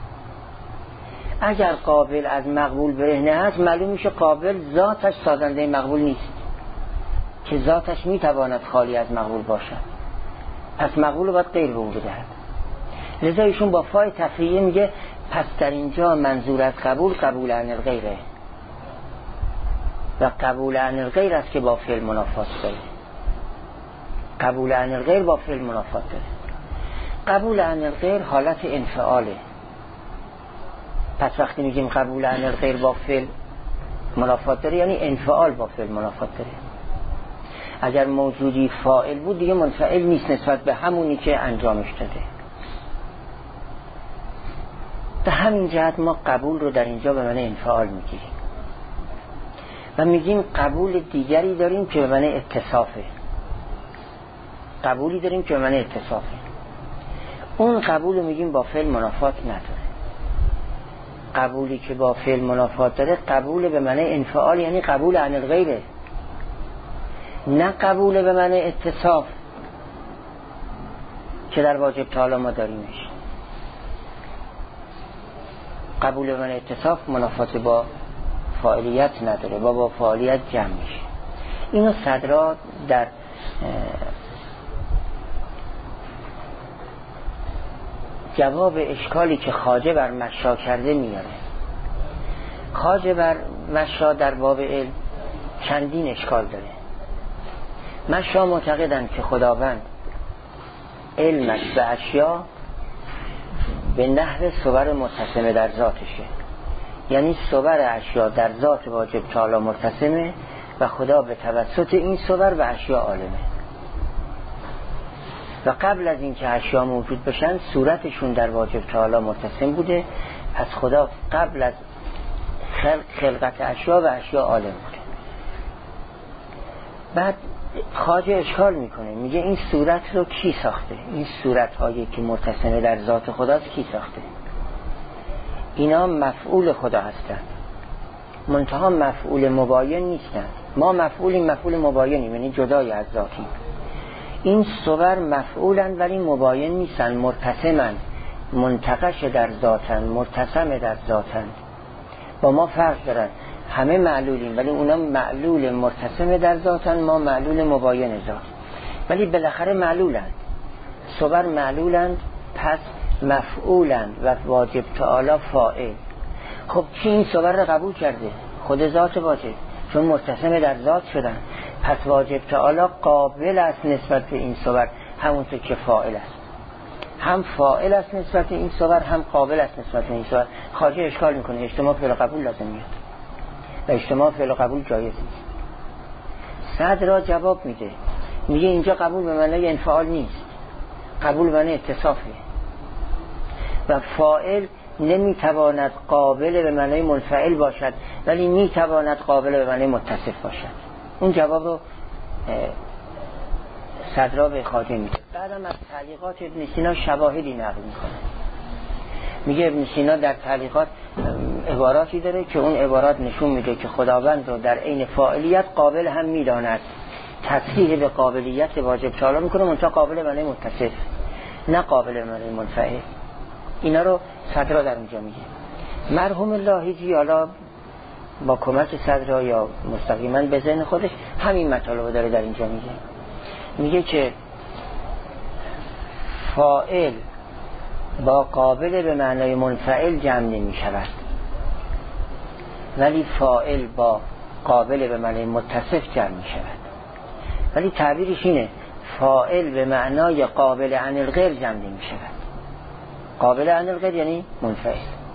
اگر قابل از مقبول برهنه هست، معلوم میشه قابل ذاتش سازنده مقبول نیست، که ذاتش میتواند خالی از مقبول باشد. پس مقبول رو باید غیر به اون بدهد. لذا ایشون با فای تفریعی میگه پس در اینجا منظور از قبول، قبول عن الغیره، و قبول عن الغیر است که با فعل منافات داره. قبول عن الغیر با فعل منافات داره. قبول عن الغیر حالت انفعاله. پس وقتی میگیم قبول عن الغیر با فعل منافات داره، یعنی انفعال با فعل منافات داره. اگر موجودی فاعل بود دیگه منفعل نیست نسبت به همونی که انجامش داده. به همین جهت ما قبول رو در اینجا به معنی انفعال میگیریم و میگیم قبول دیگری داریم که به معنی اتصافه. قبولی داریم که به معنی اتصافه. اون قبول رو میگیم با فعل منافات نداره. قبولی که با فعل منافات داره قبول به معنی انفعال، یعنی قبول عن الغیره، نه قبول به معنی اتصاف که در واجب تعالی ما داریمش. قبول به معنی اتصاف منافات با فاعلیت نداره، با فاعلیت جمع میشه. اینو صدرا در جواب اشکالی که خواجه بر مشا کرده میاره. خواجه بر مشا در باب علم چندین اشکال داره. مشا معتقدند که خداوند علمش به اشیا به نحو صور متصمه در ذاتشه، یعنی صور اشیا در ذات واجب تعالی متصمه و خدا به توسط این صور به اشیا عالمه. و قبل از اینکه اشیا موجود بشن صورتشون در واجب تعالی متصم بوده، پس خدا قبل از خلقت اشیا و اشیا عالم بوده. بعد خواجه اشکال میکنه، میگه این صورت رو کی ساخته؟ این صورت هایی که متصمه در ذات خداست کی ساخته؟ اینا مفعول خدا هستند، منتها مفعول مباین نیستند. ما مفعول مباینیم، یعنی جدای از ذاتی. این صور مفعولند ولی مباین نیستند، مرتسمند، منتقش در ذاتند، مرتسم در ذاتند. با ما فرق دارن، همه معلولیم ولی اونا معلول مرتسم در ذاتند، ما معلول مباین ذات، ولی بالاخره معلولند. صور معلولند، پس مفعولند و واجب تعالی فاعل. خب کی این صور را قبول کرده؟ خود ذات واجب، چون مرتسم در ذات شدن. پس واجب تعالی قابل است نسبت به این صور، همونطور که فاعل است، هم فاعل است نسبت به این صور، هم قابل است نسبت به این صور. خواجه اشکال میکنه اجتماع فعل و قبول لازم میاد و اجتماع فعل و قبول جایز نیست. صدر جواب میده، میگه اینجا قبول به معنای انفعال نیست، قبول به معنای اتصافه و فاعل نمیتواند قابل به معنای منفعل باشد ولی میتواند قابل به معنای متصف باشد. اون جواب رو صدرا به خواجه میده. بعدم از تعلیقات ابن سینا شواهدی نقل میکنه. میگه ابن سینا در تعلیقات عباراتی داره که اون عبارات نشون میده که خداوند رو در عین فاعلیت قابل هم میداند، تصحیح به قابلیت واجب تعالی میکنه، منتها قابل به معنای متصف نه قابل به معنای منفعل. اینا رو صدرا در اونجا میگه. مرحوم لاهیجی حالا با کمک صدرا یا مستقیما به ذهن خودش همین مطالب داره در اینجا میگه. میگه که فاعل با قابل به معنای منفعل جمع نمی شود ولی فاعل با قابل به معنای متصف جمع می شود. ولی تعبیرش اینه فاعل به معنای قابل عن الغیر جمع نمی شود. قابل عن الغیر یعنی منفعل.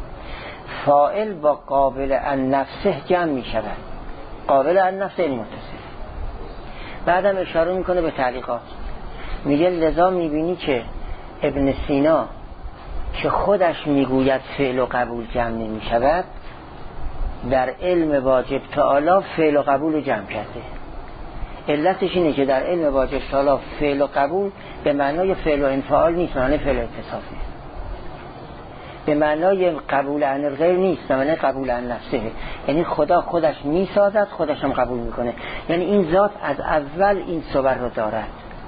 فاعل با قابل عن نفسه جمع می شود. قابل عن نفسه یعنی متصف. بعدم اشاره میکنه به تعلیقات، میگه لذا میبینی که ابن سینا که خودش میگوید فعل و قبول جمع نمی شود، در علم واجب تعالی فعل و قبول جمع کرده. علتش اینه که در علم واجب تعالی فعل و قبول به معنای فعل و انفعال نیست، معنای فعل و اتصافه. به معنای قبول عن الغیر نیست، به معنای قبول عن نفسه. یعنی خدا خودش میسازد، خودش هم قبول میکنه. یعنی این ذات از اول این صور رو دارد،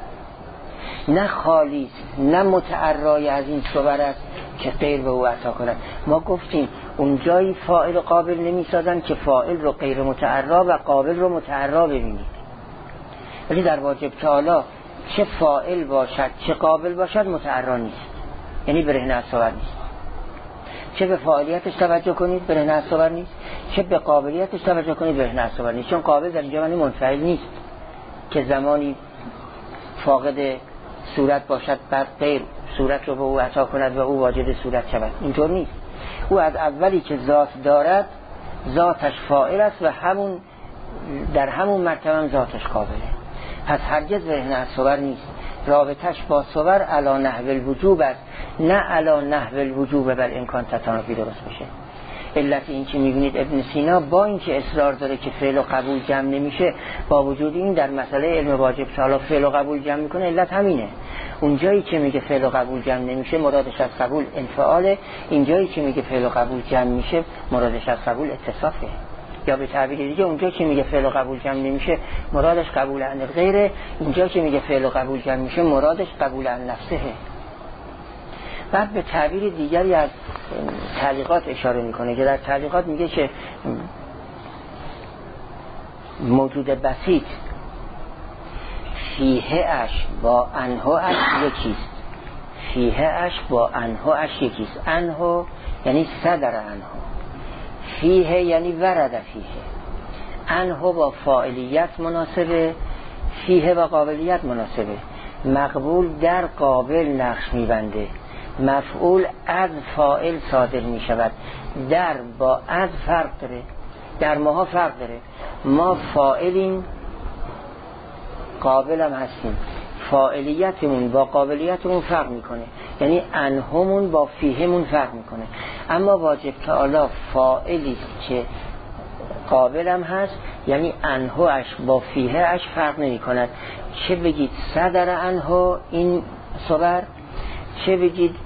نه خالی نه متعرای از این صور است که غیر به او عطا کند. ما گفتیم اونجایی فاعل و قابل نمیسازن که فاعل رو غیر متعرا و قابل رو متعرا ببینید. ولی در واجب تعالی چه فاعل باشد چه قابل باشد متعرا نیست، یعنی برهنه از صور نیست. چه به فاعلیتش توجه کنید برهنه از صور نیست، چه به قابلیتش توجه کنید برهنه از صور نیست. چون قابل در اینجا معنی منفعل نیست که زمانی فاقد صورت باشد بعد غیر صورت رو به او عطا کند و او واجد صورت شود. اینطور نیست. او از اولی که ذات دارد ذاتش فاعل است و همون در همون مرتبه هم ذاتش قابله. پس هرگز برهنه از صور نیست. رابطش با صور علی نحو الوجوب است، نه علی نحو الوجوب بل امکان تطانفی درست بشه. علت این که میبینید ابن سینا با اینکه اصرار داره که فعل و قبول جمع نمیشه، با وجود این در مسئله علم واجب تعالی فعل و قبول جمع میکنه. علت همینه. اونجایی که میگه فعل و قبول جمع نمیشه مرادش از قبول انفعاله، اینجایی که میگه فعل و قبول جمع میشه مرادش از قبول اتصافه. یا به تعبیر دیگه اونجا که میگه فعل و قبول جمع نمیشه مرادش قبول عن الغیره، اینجا که میگه فعل و قبول جمع میشه مرادش قبول عن نفسه. بعد به تعبیر دیگری از تعلیقات اشاره میکنه که در تعلیقات میگه که موجود بسیط فیه اش با انها اش یکیست. فیه اش با انها اش یکیست. انها یعنی صدر انها، فیه یعنی ورد فیه. انها با فاعلیت مناسبه، فیه با قابلیت مناسبه. مقبول در قابل نقش میبنده، مفعول از فاعل صادر می شود. در با از فرق داره، در ماها فرق داره. ما فاعلیم قابل هم هستیم، فاعلیتمون با قابلیتمون فرق میکنه، یعنی انهمون با فیهمون فرق میکنه. اما واجب تعالی فاعلی که قابل هم هست، یعنی انهاش با فیهش فرق نمی کند. چه بگید صدر انها این صبر، چه بگید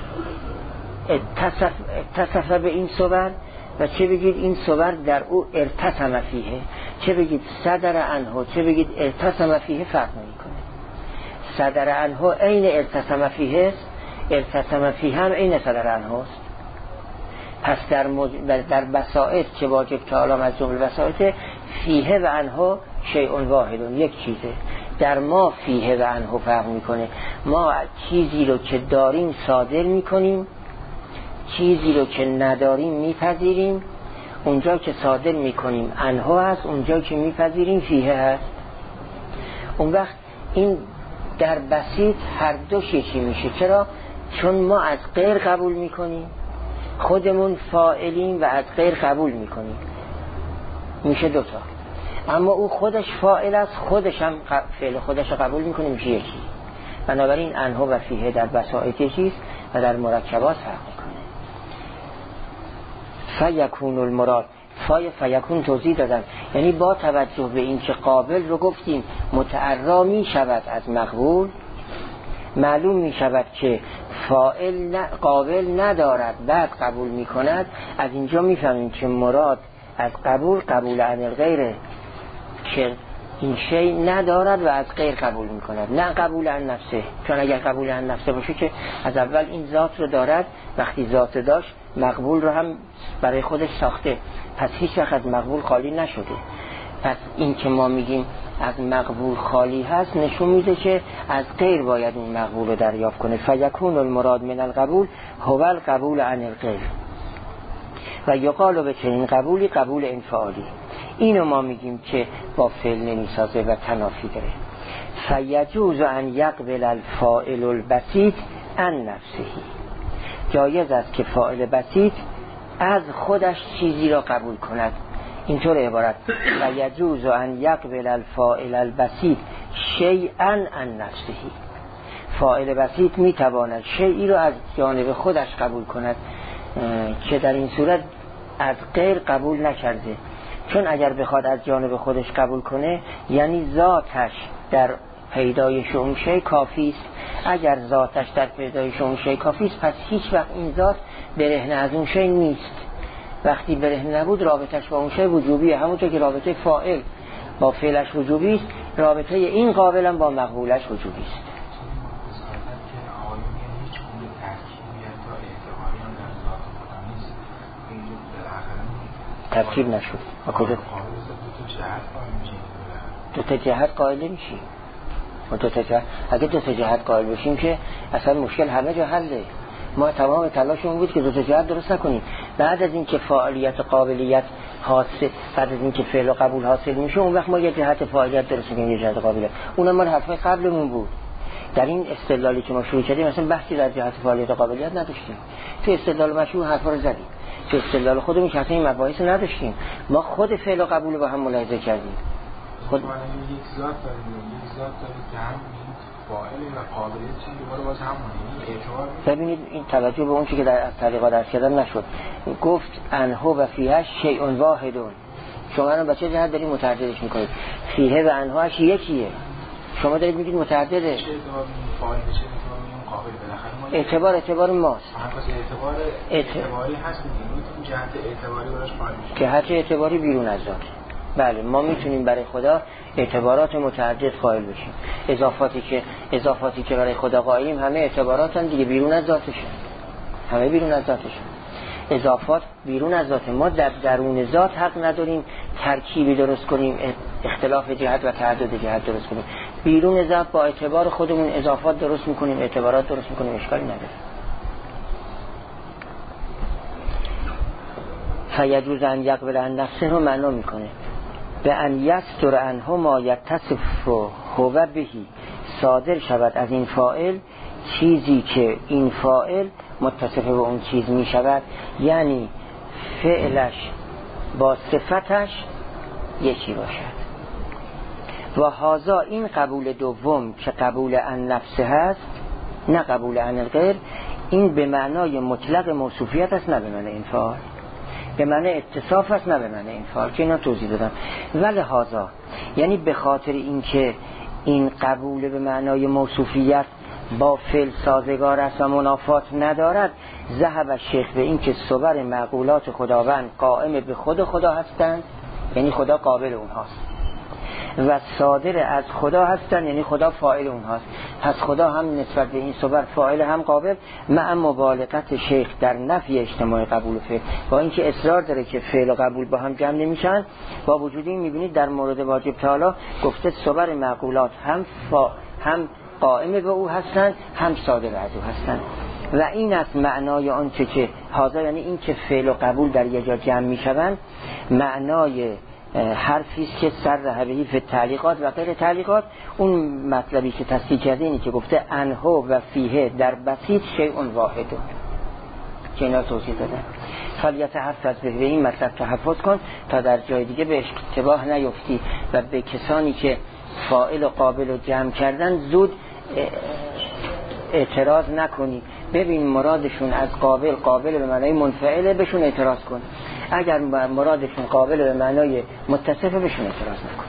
اتصف به این صبر و چه بگید این صبر در او ارتسم فیه. چه بگید صدر انها چه بگید ارتسم فیه فرق نمی کنه. صدر انها عین ارتسم فیه است، ارتسم فیه هم عین صدر انها است. پس در بسائط که واجب تعالی از جمله بسائط فیه و انها شیء واحد، یک چیزه. در ما فیه و انها فرق میکنه. ما چیزی رو که داریم صادر میکنیم، چیزی رو که نداریم میپذیریم. اونجا که صادر میکنیم انها هست، اونجا که میپذیریم فیه هست. اون وقت این در بسیط هر دوش یکی میشه. چرا؟ چون ما از غیر قبول میکنیم، خودمون فاعلیم و از غیر قبول میکنیم، میشه دوتا. اما او خودش فاعل است، خودش هم فعل خودش قبول میکنه، میشه یکی. بنابراین انه و فیه در بساطه چیست و در مرکبات فرق میکنه. فیکون المراد، فای فیکون توضیح دادن، یعنی با توجه به این که قابل رو گفتیم متعرا می شود از مقبول، معلوم می شود که فاعل قابل ندارد بعد قبول می کند. از اینجا می فهمیم که مراد از قبول عن الغیره، که این شی ندارد و از غیر قبول می کند، نه قبول عن نفسه. چون اگر قبول عن نفسه باشه که از اول این ذات رو دارد، وقتی ذات داشت مقبول رو هم برای خودش ساخته، پس هیچ وقت از مقبول خالی نشده. پس این که ما میگیم از مقبول خالی هست نشون میده که از غیر باید این مقبول رو دریافت کنه. فیکون المراد من القبول هو القبول عن الغیر و یقال به چنین قبولی قبول انفعالی. اینو ما میگیم که با فعل نمیسازه و تنافی داره. فیجوز ان یقبل الفاعل البسیط عن نفسه، جایز است که فاعل بسیط از خودش چیزی را قبول کند. اینطور عبارت فیجوز ان یقبل الفاعل البسیط شیئا عن نفسه، فاعل بسیط میتواند شیئی را از جانب خودش قبول کند که در این صورت از غیر قبول نکرده. چون اگر بخواد از جانب خودش قبول کنه یعنی ذاتش در پیدایش اون شی کافی است. اگر ذاتش در پیدایش اون شی کافی است پس هیچ وقت این ذات برهنه از اون شی نیست. وقتی برهنه نبود رابطش با اون شی وجوبیه، همونطور که رابطه فاعل با فعلش وجوبی است، رابطه این قابل هم با مقبولش وجوبی است. ترکیب نشد. دو تا جهت قائل نمیشیم. اگه دو تا جهت قائل بشیم که اصلا مشکل همه جا حله. ما تمام تلاشمون بود که دو تا جهت درست نکنیم. بعد از اینکه فاعلیت و قابلیت حاصل، بعد از اینکه فعل و قبول حاصل میشه، اون وقت ما یه جهت فاعلیت درست می‌کنیم، یه جهت قابلیت. اونم ما حرفای قبلمون بود. در این استدلالی که ما شروع کردیم مثلا بحثی در جهت فاعلیت و قابلیت نداشتیم. تو استدلال مشروع حرفا رو زدیم. تو استدلال خودمون که اصلا این مباحث رو نداشتیم. ما خود فعل و قبول رو با هم ملاحظه کردیم. خود ما یک ذات داریم، یک ذات داریم که هم فاعل و قابلیت چیزی رو باز همونه. ببینید این توجه به اون چیزی که در طریقا درس کردن نشد. گفت انه و فیه شیء واحد. شما الان بچه جهت دارید متعددش میکنید. فیه و انهاش یکیه. شما دارید میگید متعدده. اعتبار ماست. اعتباری هست میگیم جهت اعتباری براش قائل میشه. جهت اعتباری بیرون از ذات. بله ما میتونیم برای خدا اعتبارات متعدد قائل بشیم. اضافاتی که برای خدا قائلیم همه اعتباراتن دیگه، بیرون از ذاتشن. همه بیرون از ذاتشن. اضافات بیرون از ذات ما. در درون ذات حق نداریم ترکیبی درست کنیم، اختلاف جهت و تعدد جهت درست کنیم. بیرون ذات با اعتبار خودمون اضافات درست میکنیم، اعتبارات درست میکنیم، اشکالی نداره. فیجوز ان یقبل عن نفسه رو معنا میکنه به ان یستر عنه ما یتصف هو بهی، صادر شود از این فاعل چیزی که این فاعل متصف به اون چیز می شود، یعنی فعلش با صفتش یکی باشد. و هذا این قبول دوم که قبول عن نفسه هست نه قبول عن الغیر، این به معنای مطلق موصوفیت است نه به معنای انفعال، به معنی اتصاف است نه به معنی انفعال که اینا توضیح دادم. ولی هذا یعنی به خاطر اینکه این قبول به معنای موصوفیت با فعل سازگار است و منافات ندارد، ذهب الشیخ به این که صور معقولات خداوند قائم به خود خدا هستند، یعنی خدا قابل اونهاست، و صادر از خدا هستند، یعنی خدا فاعل اونهاست. پس خدا هم نسبت به این صور فاعل هم قابل، مع مبالغت شیخ در نفی اجتماع قبول و فعل، با اینکه اصرار داره که فعل و قبول با هم جمع نمیشن. با وجود این میبینید در مورد واجب تعالی گفته صور معقولات هم قائم به او هستند، هم صادر از او هستند. و این است معنای آنچه که حاضر، یعنی این که فعل و قبول در یک جا جمع میشوند، معنای حرفی است که سر رهبهی فی تعلیقات و غیر تعلیقات. اون مطلبی که تصحیح کرده اینه که گفته انه و فیه در بسیط شیء واحد که اینا توضیح دادن. فعالیت حرف از به این مطلب تحفظ کن تا در جای دیگه به اشتباه نیفتی و به کسانی که فاعل و قابل رو جمع کردن زود اعتراض نکنی. ببین مرادشون از قابل به معنای منفعله، بهشون اعتراض کن. اگر مرادشون قابل به معنای متصفه، بهشون اعتراض نکن.